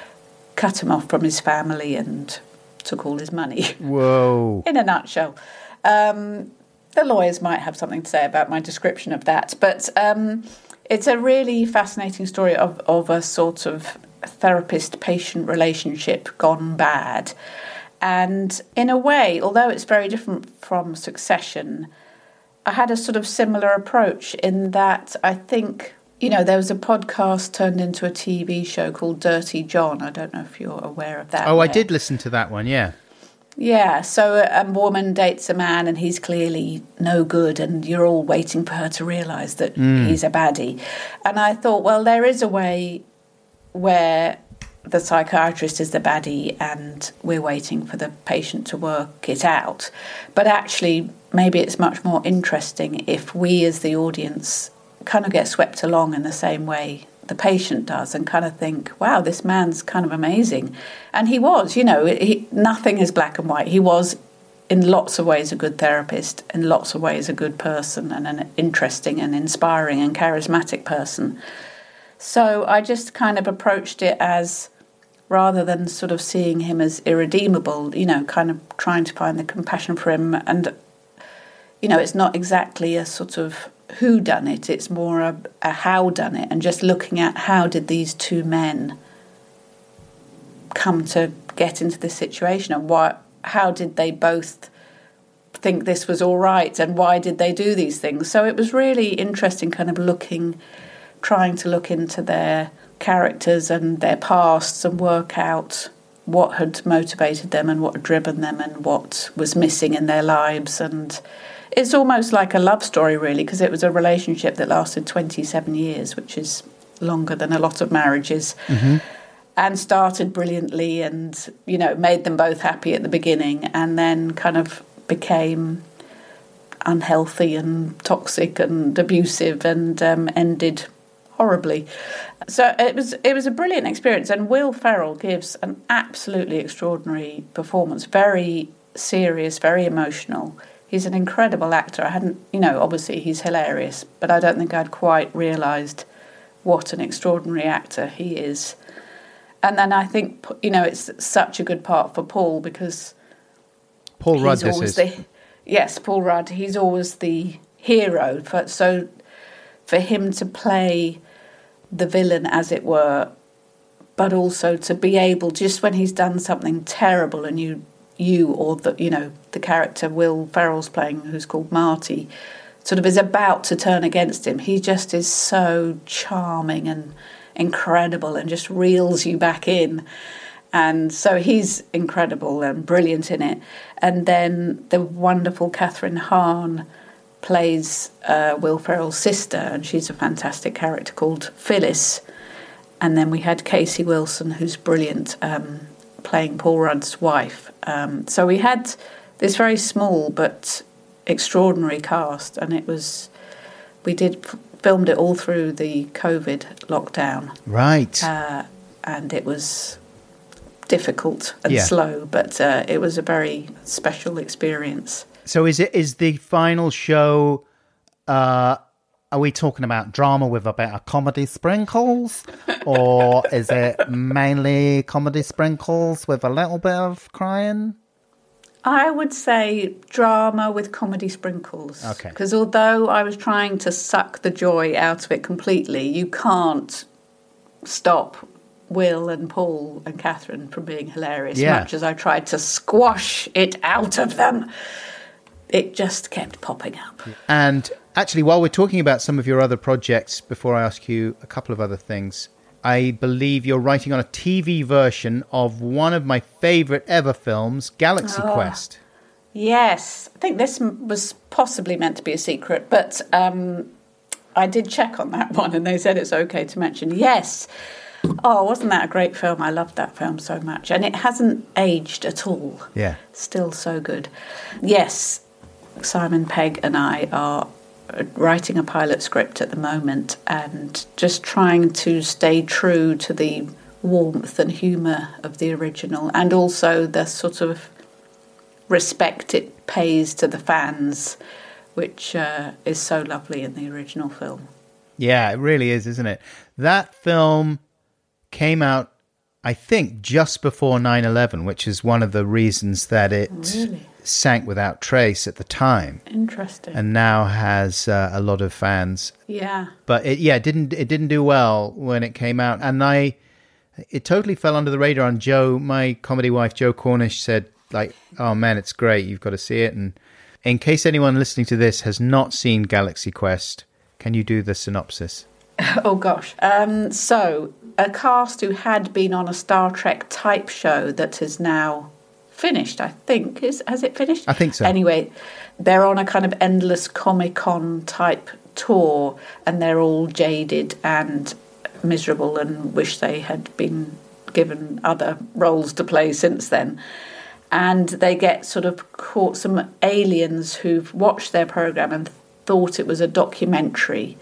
cut him off from his family, and took all his money. Whoa. In a nutshell. The lawyers might have something to say about my description of that, but it's a really fascinating story of a sort of therapist-patient relationship gone bad. And in a way, although it's very different from Succession, I had a sort of similar approach in that I think, there was a podcast turned into a TV show called Dirty John. I don't know if you're aware of that. Oh, I did listen to that one, yeah. Yeah, so a woman dates a man and he's clearly no good, and you're all waiting for her to realise that he's a baddie. And I thought, well, there is a way where the psychiatrist is the baddie and we're waiting for the patient to work it out. But actually, maybe it's much more interesting if we as the audience kind of get swept along in the same way the patient does and kind of think, wow, this man's kind of amazing. And he was, nothing is black and white. He was in lots of ways a good therapist, in lots of ways a good person, and an interesting and inspiring and charismatic person. So I just kind of approached it as, rather than sort of seeing him as irredeemable, kind of trying to find the compassion for him. And, it's not exactly a sort of who done it, it's more a how done it, and just looking at how did these two men come to get into this situation, and how did they both think this was all right, and why did they do these things. So it was really interesting kind of trying to look into their characters and their pasts and work out what had motivated them and what had driven them and what was missing in their lives. And it's almost like a love story, really, because it was a relationship that lasted 27 years, which is longer than a lot of marriages, and started brilliantly and, made them both happy at the beginning, and then kind of became unhealthy and toxic and abusive and ended horribly. So it was a brilliant experience, and Will Ferrell gives an absolutely extraordinary performance, very serious, very emotional. He's an incredible actor. I hadn't, obviously he's hilarious, but I don't think I'd quite realised what an extraordinary actor he is. And then I think, it's such a good part for Paul, because Paul Rudd, Yes, Paul Rudd. He's always the hero. So for him to play the villain, as it were, but also to be able, just when he's done something terrible and you or the character Will Ferrell's playing, who's called Marty, sort of is about to turn against him, he just is so charming and incredible and just reels you back in. And so he's incredible and brilliant in it. And then the wonderful Catherine Hahn plays Will Ferrell's sister, and she's a fantastic character called Phyllis. And then we had Casey Wilson, who's brilliant, playing Paul Rudd's wife. So we had this very small but extraordinary cast, and we filmed it all through the COVID lockdown. Right. And it was difficult and slow, but it was a very special experience. So is the final show Are we talking about drama with a bit of comedy sprinkles? Or is it mainly comedy sprinkles with a little bit of crying? I would say drama with comedy sprinkles. Okay. Because although I was trying to suck the joy out of it completely, you can't stop Will and Paul and Catherine from being hilarious. Much as I tried to squash it out of them, it just kept popping up. And actually, while we're talking about some of your other projects, before I ask you a couple of other things, I believe you're writing on a TV version of one of my favourite ever films, Galaxy Quest. Yes. I think this was possibly meant to be a secret, but I did check on that one and they said it's okay to mention. Yes. Oh, wasn't that a great film? I loved that film so much. And it hasn't aged at all. Yeah. Still so good. Yes, Simon Pegg and I are writing a pilot script at the moment and just trying to stay true to the warmth and humour of the original, and also the sort of respect it pays to the fans, which is so lovely in the original film. Yeah, it really is, isn't it? That film came out, I think, just before 9/11, which is one of the reasons that it sank without trace at the time. Interesting. And now has a lot of fans. Yeah. But it didn't do well when it came out, and it totally fell under the radar. And Joe, my comedy wife, Joe Cornish, said, like, "Oh man, it's great. You've got to see it." And in case anyone listening to this has not seen Galaxy Quest, can you do the synopsis? Oh gosh. So a cast who had been on a Star Trek type show that is now finished, I think. Has it finished? I think so. Anyway, they're on a kind of endless Comic-Con type tour, and they're all jaded and miserable and wish they had been given other roles to play since then. And they get sort of caught, some aliens who've watched their programme and thought it was a documentary,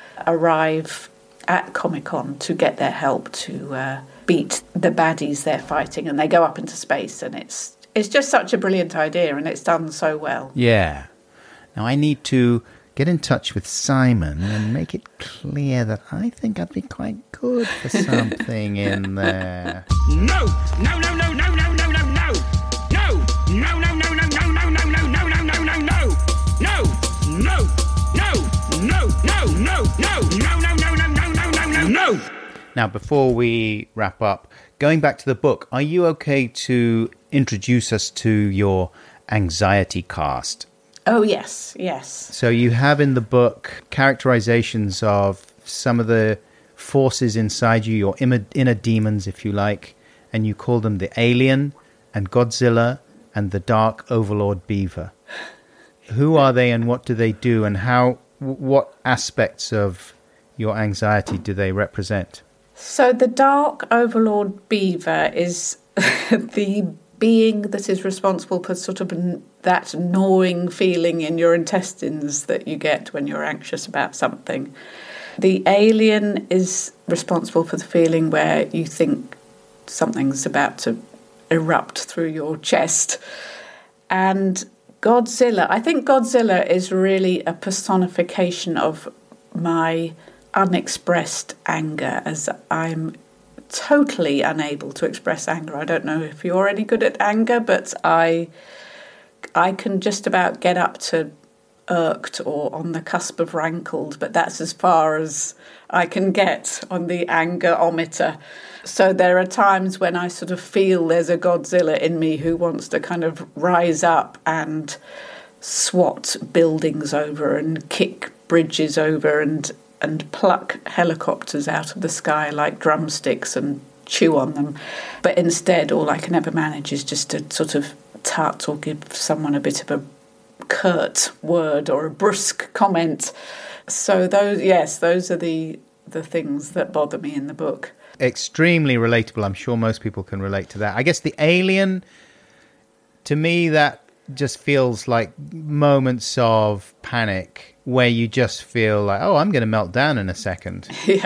arrive at Comic-Con to get their help to beat the baddies they're fighting, and they go up into space, and it's just such a brilliant idea, and it's done so well. Yeah. Now I need to get in touch with Simon and make it clear that I think I'd be quite good for something in there. No! No, no, no, no, no, no, no, no! No! No, no, no, no, no, no, no, no, no, no, no, no, no! No! No! No! No! No! No! No! No! No! No! No! No! No! No! No! Now, before we wrap up, going back to the book, are you okay to introduce us to your anxiety cast? Oh, yes, yes. So you have in the book characterizations of some of the forces inside you, your inner demons, if you like, and you call them the Alien and Godzilla and the Dark Overlord Beaver. Who are they and what do they do, and what aspects of your anxiety do they represent? So the Dark Overlord Beaver is the being that is responsible for sort of that gnawing feeling in your intestines that you get when you're anxious about something. The Alien is responsible for the feeling where you think something's about to erupt through your chest. And Godzilla, I think Godzilla is really a personification of my unexpressed anger, as I'm totally unable to express anger. I don't know if you're any good at anger, but I can just about get up to irked or on the cusp of rankled, but that's as far as I can get on the anger-ometer. So there are times when I sort of feel there's a Godzilla in me who wants to kind of rise up and swat buildings over and kick bridges over and pluck helicopters out of the sky like drumsticks and chew on them. But instead, all I can ever manage is just to sort of tut or give someone a bit of a curt word or a brusque comment. So those are the things that bother me in the book. Extremely relatable. I'm sure most people can relate to that. I guess the Alien, to me, that just feels like moments of panic where you just feel like, oh, I'm going to melt down in a second.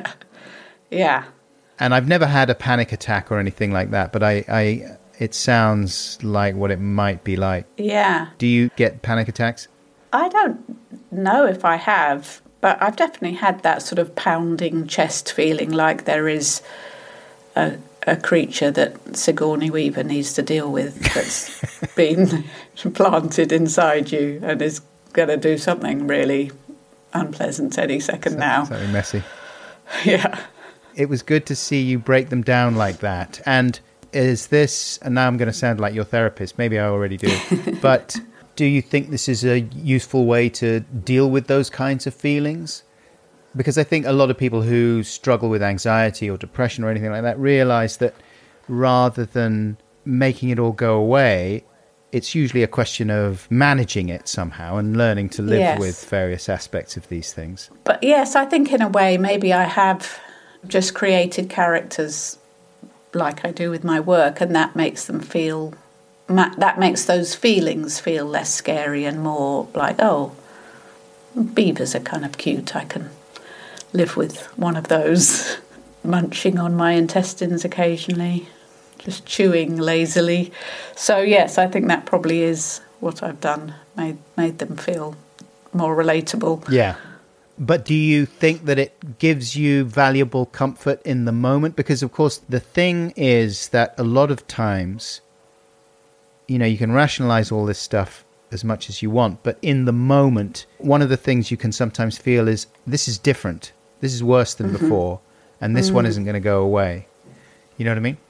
Yeah. And I've never had a panic attack or anything like that, but it sounds like what it might be like. Yeah. Do you get panic attacks? I don't know if I have. But I've definitely had that sort of pounding chest feeling like there is a creature that Sigourney Weaver needs to deal with that's been planted inside you and is going to do something really unpleasant any second now. Something messy. Yeah. It was good to see you break them down like that. And is this, and now I'm going to sound like your therapist, maybe I already do, but do you think this is a useful way to deal with those kinds of feelings? Because I think a lot of people who struggle with anxiety or depression or anything like that realize that rather than making it all go away, it's usually a question of managing it somehow and learning to live with various aspects of these things. But yes, I think in a way maybe I have just created characters like I do with my work, and that makes them feel, that makes those feelings feel less scary and more like, oh, beavers are kind of cute. I can live with one of those munching on my intestines occasionally, just chewing lazily. So yes, I think that probably is what I've done, made them feel more relatable. Yeah. But do you think that it gives you valuable comfort in the moment? Because, of course, the thing is that a lot of times, you know, you can rationalize all this stuff as much as you want, but in the moment, one of the things you can sometimes feel is, this is different. This is worse than before, and this one isn't going to go away. You know what I mean?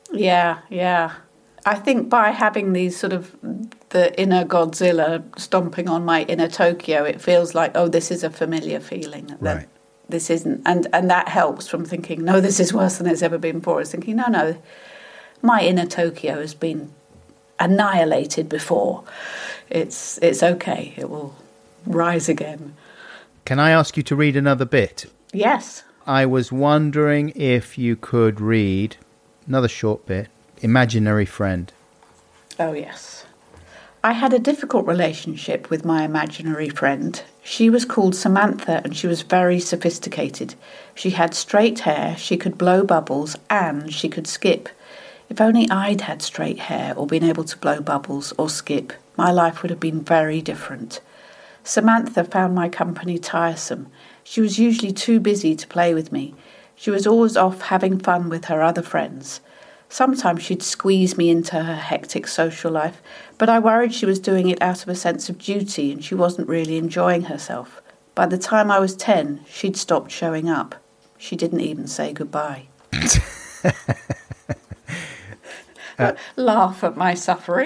Yeah. I think by having these sort of the inner Godzilla stomping on my inner Tokyo, it feels like, oh, this is a familiar feeling. That Right. This isn't, and that helps from thinking, no, this is worse than it's ever been before. It's thinking, no, my inner Tokyo has been annihilated before. It's okay. It will rise again. Can I ask you to read another bit? Yes. I was wondering if you could read another short bit, Imaginary Friend. Oh, yes. I had a difficult relationship with my imaginary friend. She was called Samantha and she was very sophisticated. She had straight hair, she could blow bubbles, and she could skip. If only I'd had straight hair or been able to blow bubbles or skip, my life would have been very different. Samantha found my company tiresome. She was usually too busy to play with me. She was always off having fun with her other friends. Sometimes she'd squeeze me into her hectic social life, but I worried she was doing it out of a sense of duty and she wasn't really enjoying herself. By the time I was 10, she'd stopped showing up. She didn't even say goodbye. Laugh at my suffering.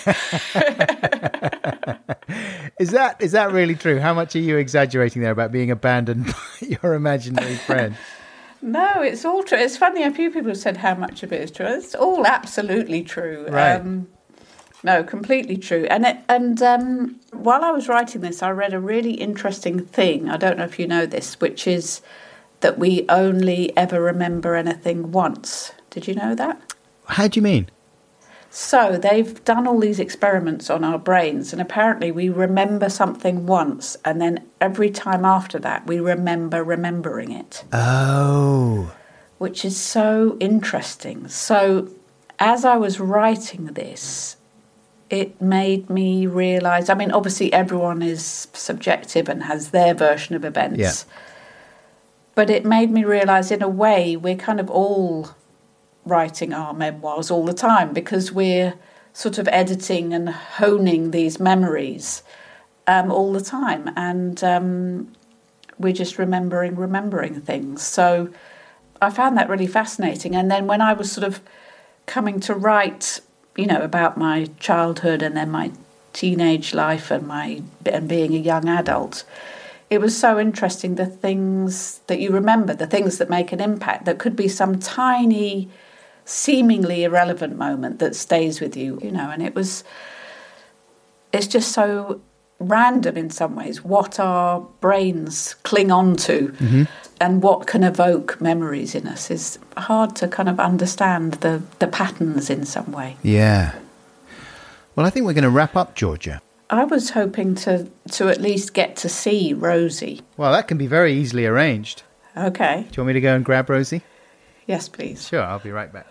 Is that really true? How much are you exaggerating there about being abandoned by your imaginary friend? No, it's all true. It's funny, a few people have said how much of it is true. It's all absolutely true. Right. No, completely true. And while I was writing this, I read a really interesting thing. I don't know if you know this, which is that we only ever remember anything once. Did you know that? How do you mean? So they've done all these experiments on our brains, and apparently we remember something once, and then every time after that we remember remembering it. Oh. Which is so interesting. So as I was writing this, it made me realise, I mean, obviously everyone is subjective and has their version of events. Yeah. But it made me realise, in a way, we're kind of all writing our memoirs all the time because we're sort of editing and honing these memories all the time. And we're just remembering things. So I found that really fascinating. And then when I was sort of coming to write, you know, about my childhood and then my teenage life and being a young adult, it was so interesting, the things that you remember, the things that make an impact, that could be some tiny, seemingly irrelevant moment that stays with you, you know. And it's just so random in some ways what our brains cling on to and what can evoke memories in us. Is hard to kind of understand the patterns in some way. Yeah. Well, I think we're going to wrap up, Georgia. I was hoping to at least get to see Rosie. Well, that can be very easily arranged. Okay. Do you want me to go and grab Rosie? Yes, please. Sure, I'll be right back.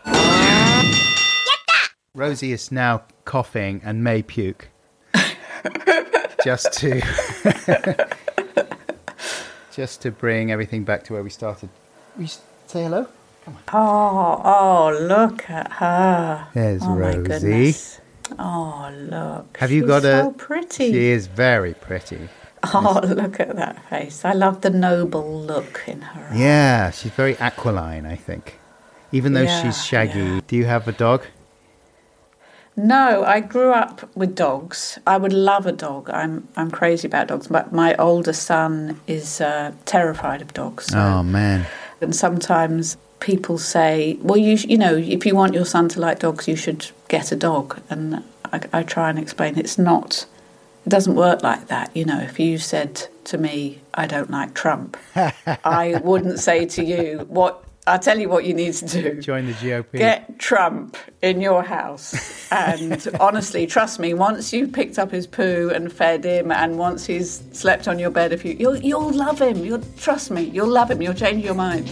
Rosie is now coughing and may puke. Just to... just to bring everything back to where we started. We say hello? Oh, look at her. There's oh, Rosie. My goodness. Oh, look. Have you She's got so pretty. She is very pretty. Oh, look at that face. I love the noble look in her eyes. Yeah, she's very aquiline, I think. Even though she's shaggy. Yeah. Do you have a dog? No, I grew up with dogs. I would love a dog. I'm crazy about dogs. But my older son is terrified of dogs. So. Oh, man. And sometimes people say, well, you know, if you want your son to like dogs, you should get a dog. And I try and explain it doesn't work like that. You know, if you said to me, I don't like Trump, I wouldn't say to you, I'll tell you what you need to do. Join the GOP. Get Trump in your house. And honestly, trust me, once you've picked up his poo and fed him, and once he's slept on your bed, you'll love him. Trust me, you'll love him. You'll change your mind.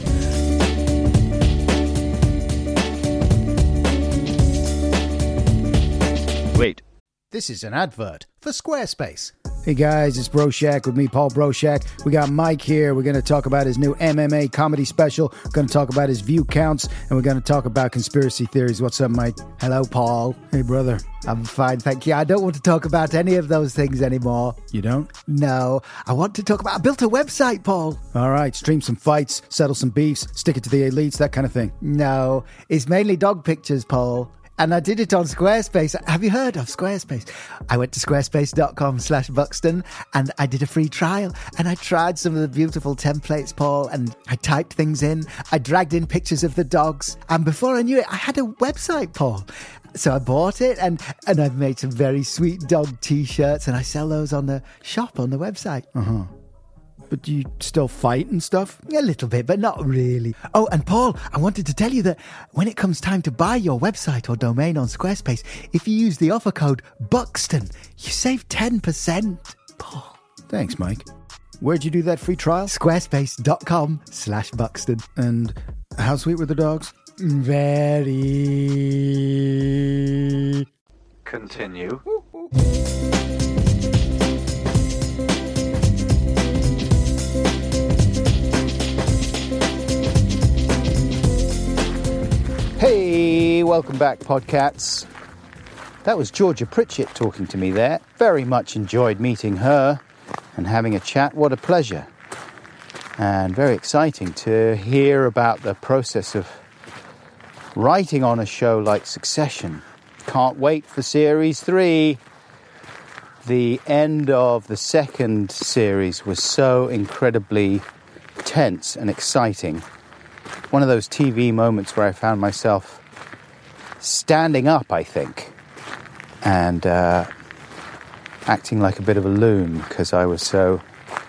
Wait. This is an advert for Squarespace. Hey guys, it's Broshak with me, Paul Broshak. We got Mike here. We're going to talk about his new MMA comedy special. We're going to talk about his view counts, and we're going to talk about conspiracy theories. What's up, Mike? Hello, Paul. Hey, brother. I'm fine, thank you. I don't want to talk about any of those things anymore. You don't? No. I want to talk about... I built a website, Paul. All right, stream some fights, settle some beefs, stick it to the elites, that kind of thing. No. It's mainly dog pictures, Paul. And I did it on Squarespace. Have you heard of Squarespace? I went to squarespace.com/Buxton and I did a free trial. And I tried some of the beautiful templates, Paul, and I typed things in. I dragged in pictures of the dogs. And before I knew it, I had a website, Paul. So I bought it and I've made some very sweet dog t-shirts and I sell those on the shop on the website. Uh-huh. But do you still fight and stuff? A little bit, but not really. Oh, and Paul, I wanted to tell you that when it comes time to buy your website or domain on Squarespace, if you use the offer code Buxton, you save 10%. Paul. Thanks, Mike. Where'd you do that free trial? Squarespace.com/Buxton. And how sweet were the dogs? Very. Continue. Hey, welcome back, Podcats. That was Georgia Pritchett talking to me there. Very much enjoyed meeting her and having a chat. What a pleasure. And very exciting to hear about the process of writing on a show like Succession. Can't wait for Series 3. The end of the second series was so incredibly tense and exciting. One of those TV moments where I found myself standing up, I think, and acting like a bit of a loon because I was so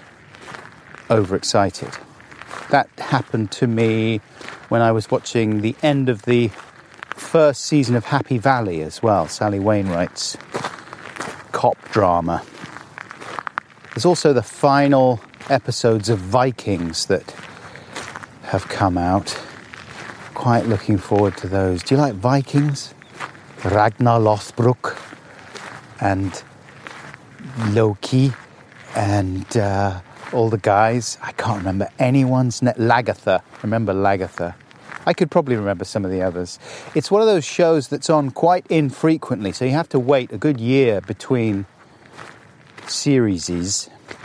overexcited. That happened to me when I was watching the end of the first season of Happy Valley as well, Sally Wainwright's cop drama. There's also the final episodes of Vikings that have come out. Quite looking forward to those. Do you like Vikings? Ragnar Lothbrok and Loki and all the guys. I can't remember anyone's name. Lagertha. Remember Lagertha. I could probably remember some of the others. It's one of those shows that's on quite infrequently, so you have to wait a good year between series,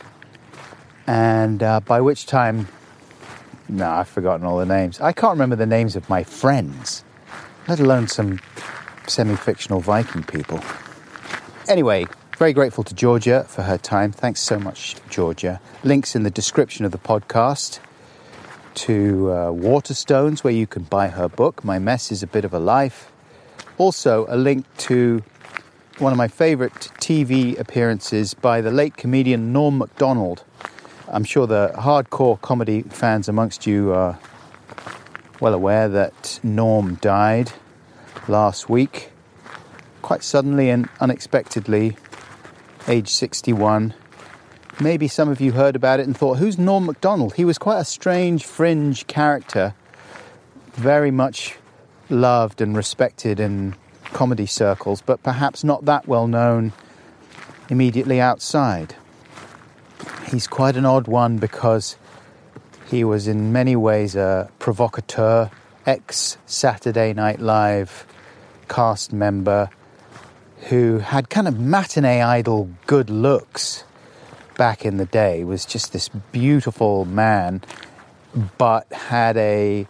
and by which time, no, I've forgotten all the names. I can't remember the names of my friends, let alone some semi-fictional Viking people. Anyway, very grateful to Georgia for her time. Thanks so much, Georgia. Links in the description of the podcast to Waterstones, where you can buy her book, My Mess is a Bit of a Life. Also, a link to one of my favourite TV appearances by the late comedian Norm Macdonald. I'm sure the hardcore comedy fans amongst you are well aware that Norm died last week, quite suddenly and unexpectedly, age 61. Maybe some of you heard about it and thought, who's Norm Macdonald? He was quite a strange fringe character, very much loved and respected in comedy circles, but perhaps not that well known immediately outside. He's quite an odd one because He was in many ways a provocateur, ex-Saturday Night Live cast member who had kind of matinee idol good looks back in the day, was just this beautiful man, but had a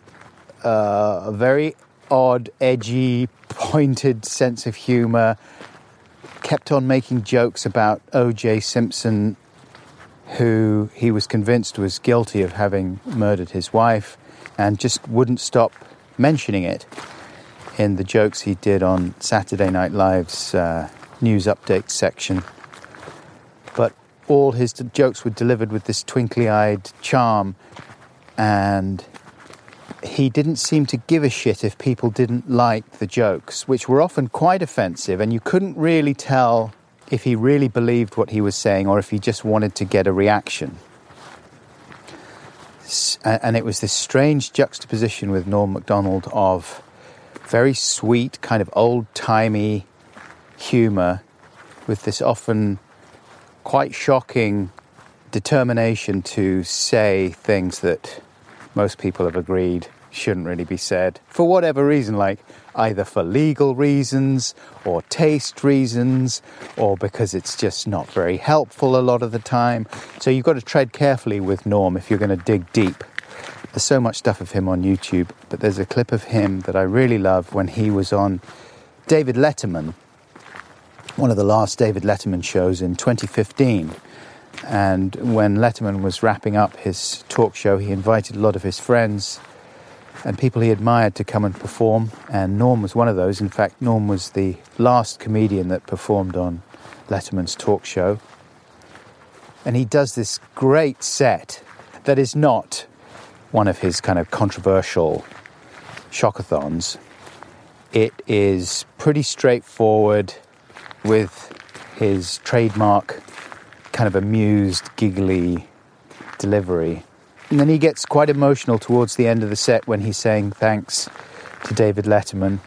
very odd, edgy, pointed sense of humour, kept on making jokes about O.J. Simpson, who he was convinced was guilty of having murdered his wife, and just wouldn't stop mentioning it in the jokes he did on Saturday Night Live's news update section. But all his jokes were delivered with this twinkly-eyed charm, and he didn't seem to give a shit if people didn't like the jokes, which were often quite offensive, and you couldn't really tell if he really believed what he was saying or if he just wanted to get a reaction. And it was this strange juxtaposition with Norm Macdonald of very sweet, kind of old-timey humour with this often quite shocking determination to say things that most people have agreed shouldn't really be said for whatever reason, like either for legal reasons or taste reasons or because it's just not very helpful a lot of the time. So you've got to tread carefully with Norm if you're going to dig deep. There's so much stuff of him on YouTube, but there's a clip of him that I really love when he was on David Letterman, one of the last David Letterman shows in 2015. And when Letterman was wrapping up his talk show, he invited a lot of his friends and people he admired to come and perform, and Norm was one of those. In fact, Norm was the last comedian that performed on Letterman's talk show. And he does this great set that is not one of his kind of controversial shockathons. It is pretty straightforward with his trademark kind of amused, giggly delivery. And then he gets quite emotional towards the end of the set when he's saying thanks to David Letterman.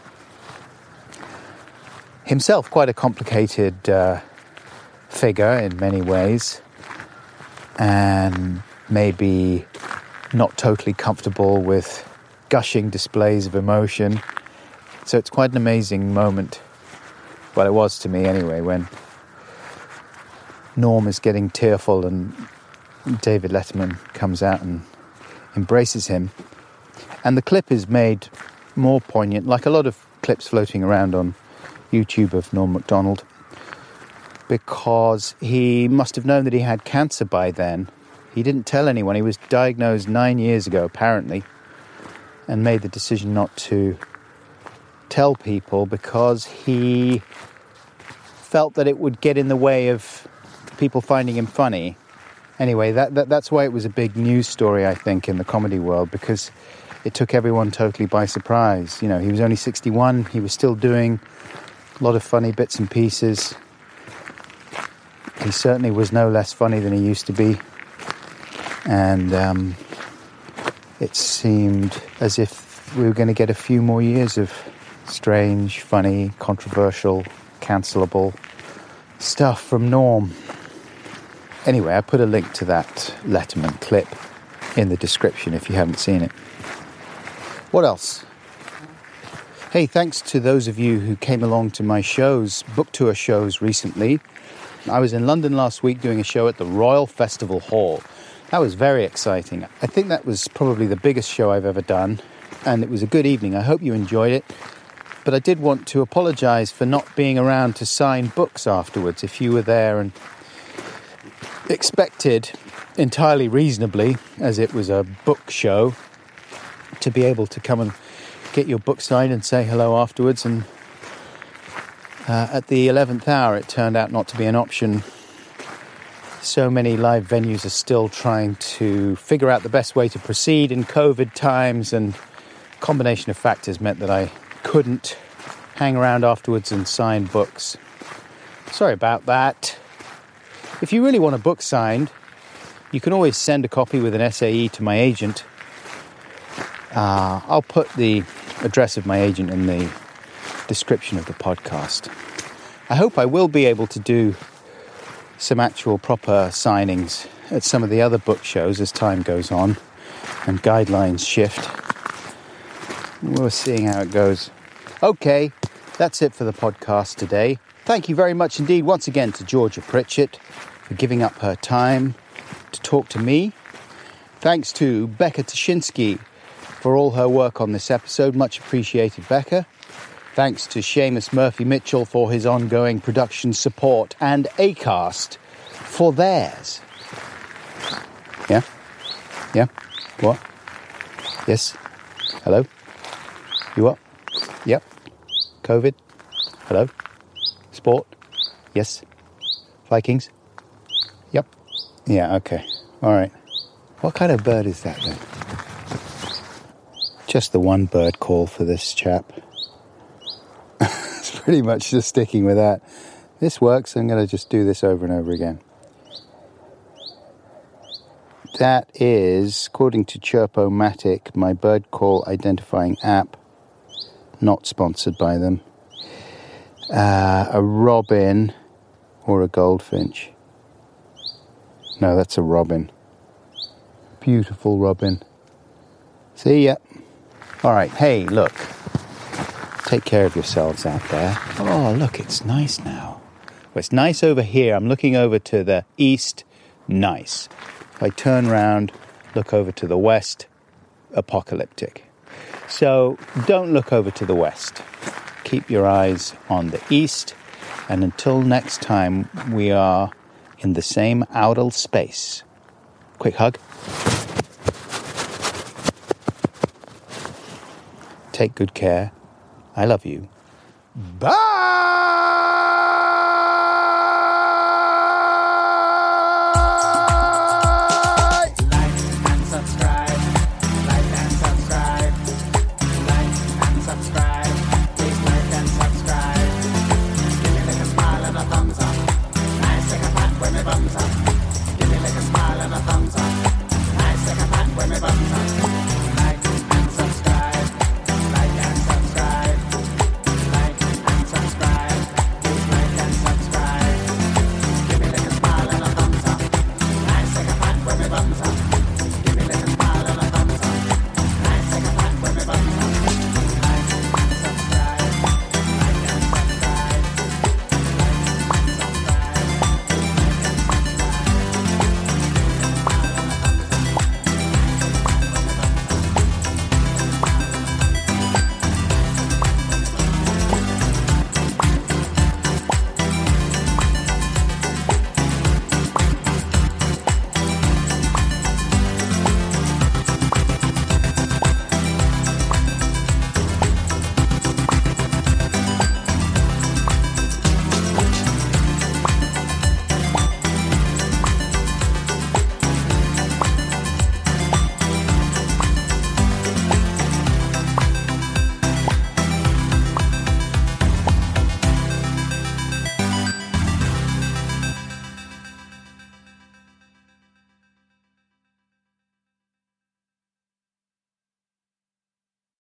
Himself quite a complicated figure in many ways, and maybe not totally comfortable with gushing displays of emotion. So it's quite an amazing moment. Well, it was to me anyway, when Norm is getting tearful and David Letterman comes out and embraces him. And the clip is made more poignant, like a lot of clips floating around on YouTube of Norm Macdonald, because he must have known that he had cancer by then. He didn't tell anyone. He was diagnosed 9 years ago, apparently, and made the decision not to tell people because he felt that it would get in the way of people finding him funny. Anyway, that's why it was a big news story, I think, in the comedy world, because it took everyone totally by surprise. You know, he was only 61. He was still doing a lot of funny bits and pieces. He certainly was no less funny than he used to be. And it seemed as if we were going to get a few more years of strange, funny, controversial, cancelable stuff from Norm. Anyway, I put a link to that Letterman clip in the description if you haven't seen it. What else? Hey, thanks to those of you who came along to my shows, book tour shows recently. I was in London last week doing a show at the Royal Festival Hall. That was very exciting. I think that was probably the biggest show I've ever done, and it was a good evening. I hope you enjoyed it. But I did want to apologise for not being around to sign books afterwards. If you were there and expected, entirely reasonably, as it was a book show, to be able to come and get your book signed and say hello afterwards, and at the 11th hour it turned out not to be an option. So many live venues are still trying to figure out the best way to proceed in COVID times, and a combination of factors meant that I couldn't hang around afterwards and sign books. Sorry about that. If you really want a book signed, you can always send a copy with an SAE to my agent. I'll put the address of my agent in the description of the podcast. I hope I will be able to do some actual proper signings at some of the other book shows as time goes on and guidelines shift. We're seeing how it goes. Okay, that's it for the podcast today. Thank you very much indeed once again to Georgia Pritchett for giving up her time to talk to me. Thanks to Becca Tashinsky for all her work on this episode. Much appreciated, Becca. Thanks to Seamus Murphy-Mitchell for his ongoing production support and Acast for theirs. Yeah? Yeah? What? Yes? Hello? You what? Yep. COVID? Hello? Sport? Yes. Vikings? Yep. Yeah, okay. All right. What kind of bird is that then? Just the one bird call for this chap. It's pretty much just sticking with that. This works. I'm going to just do this over and over again. That is, according to Chirp-O-Matic, my bird call identifying app. Not sponsored by them. A robin or a goldfinch. No, that's a robin. Beautiful robin. See ya. All right. Hey, look. Take care of yourselves out there. Oh, look, it's nice now. Well, it's nice over here. I'm looking over to the east. Nice. If I turn around, look over to the west. Apocalyptic. So don't look over to the west. Keep your eyes on the east. And until next time, we are in the same outer space. Quick hug. Take good care. I love you. Bye! Like and subscribe. Like and subscribe. Like and subscribe. Please like and subscribe. Give me a little smile and a thumbs up. Nice take a pat when it bums up.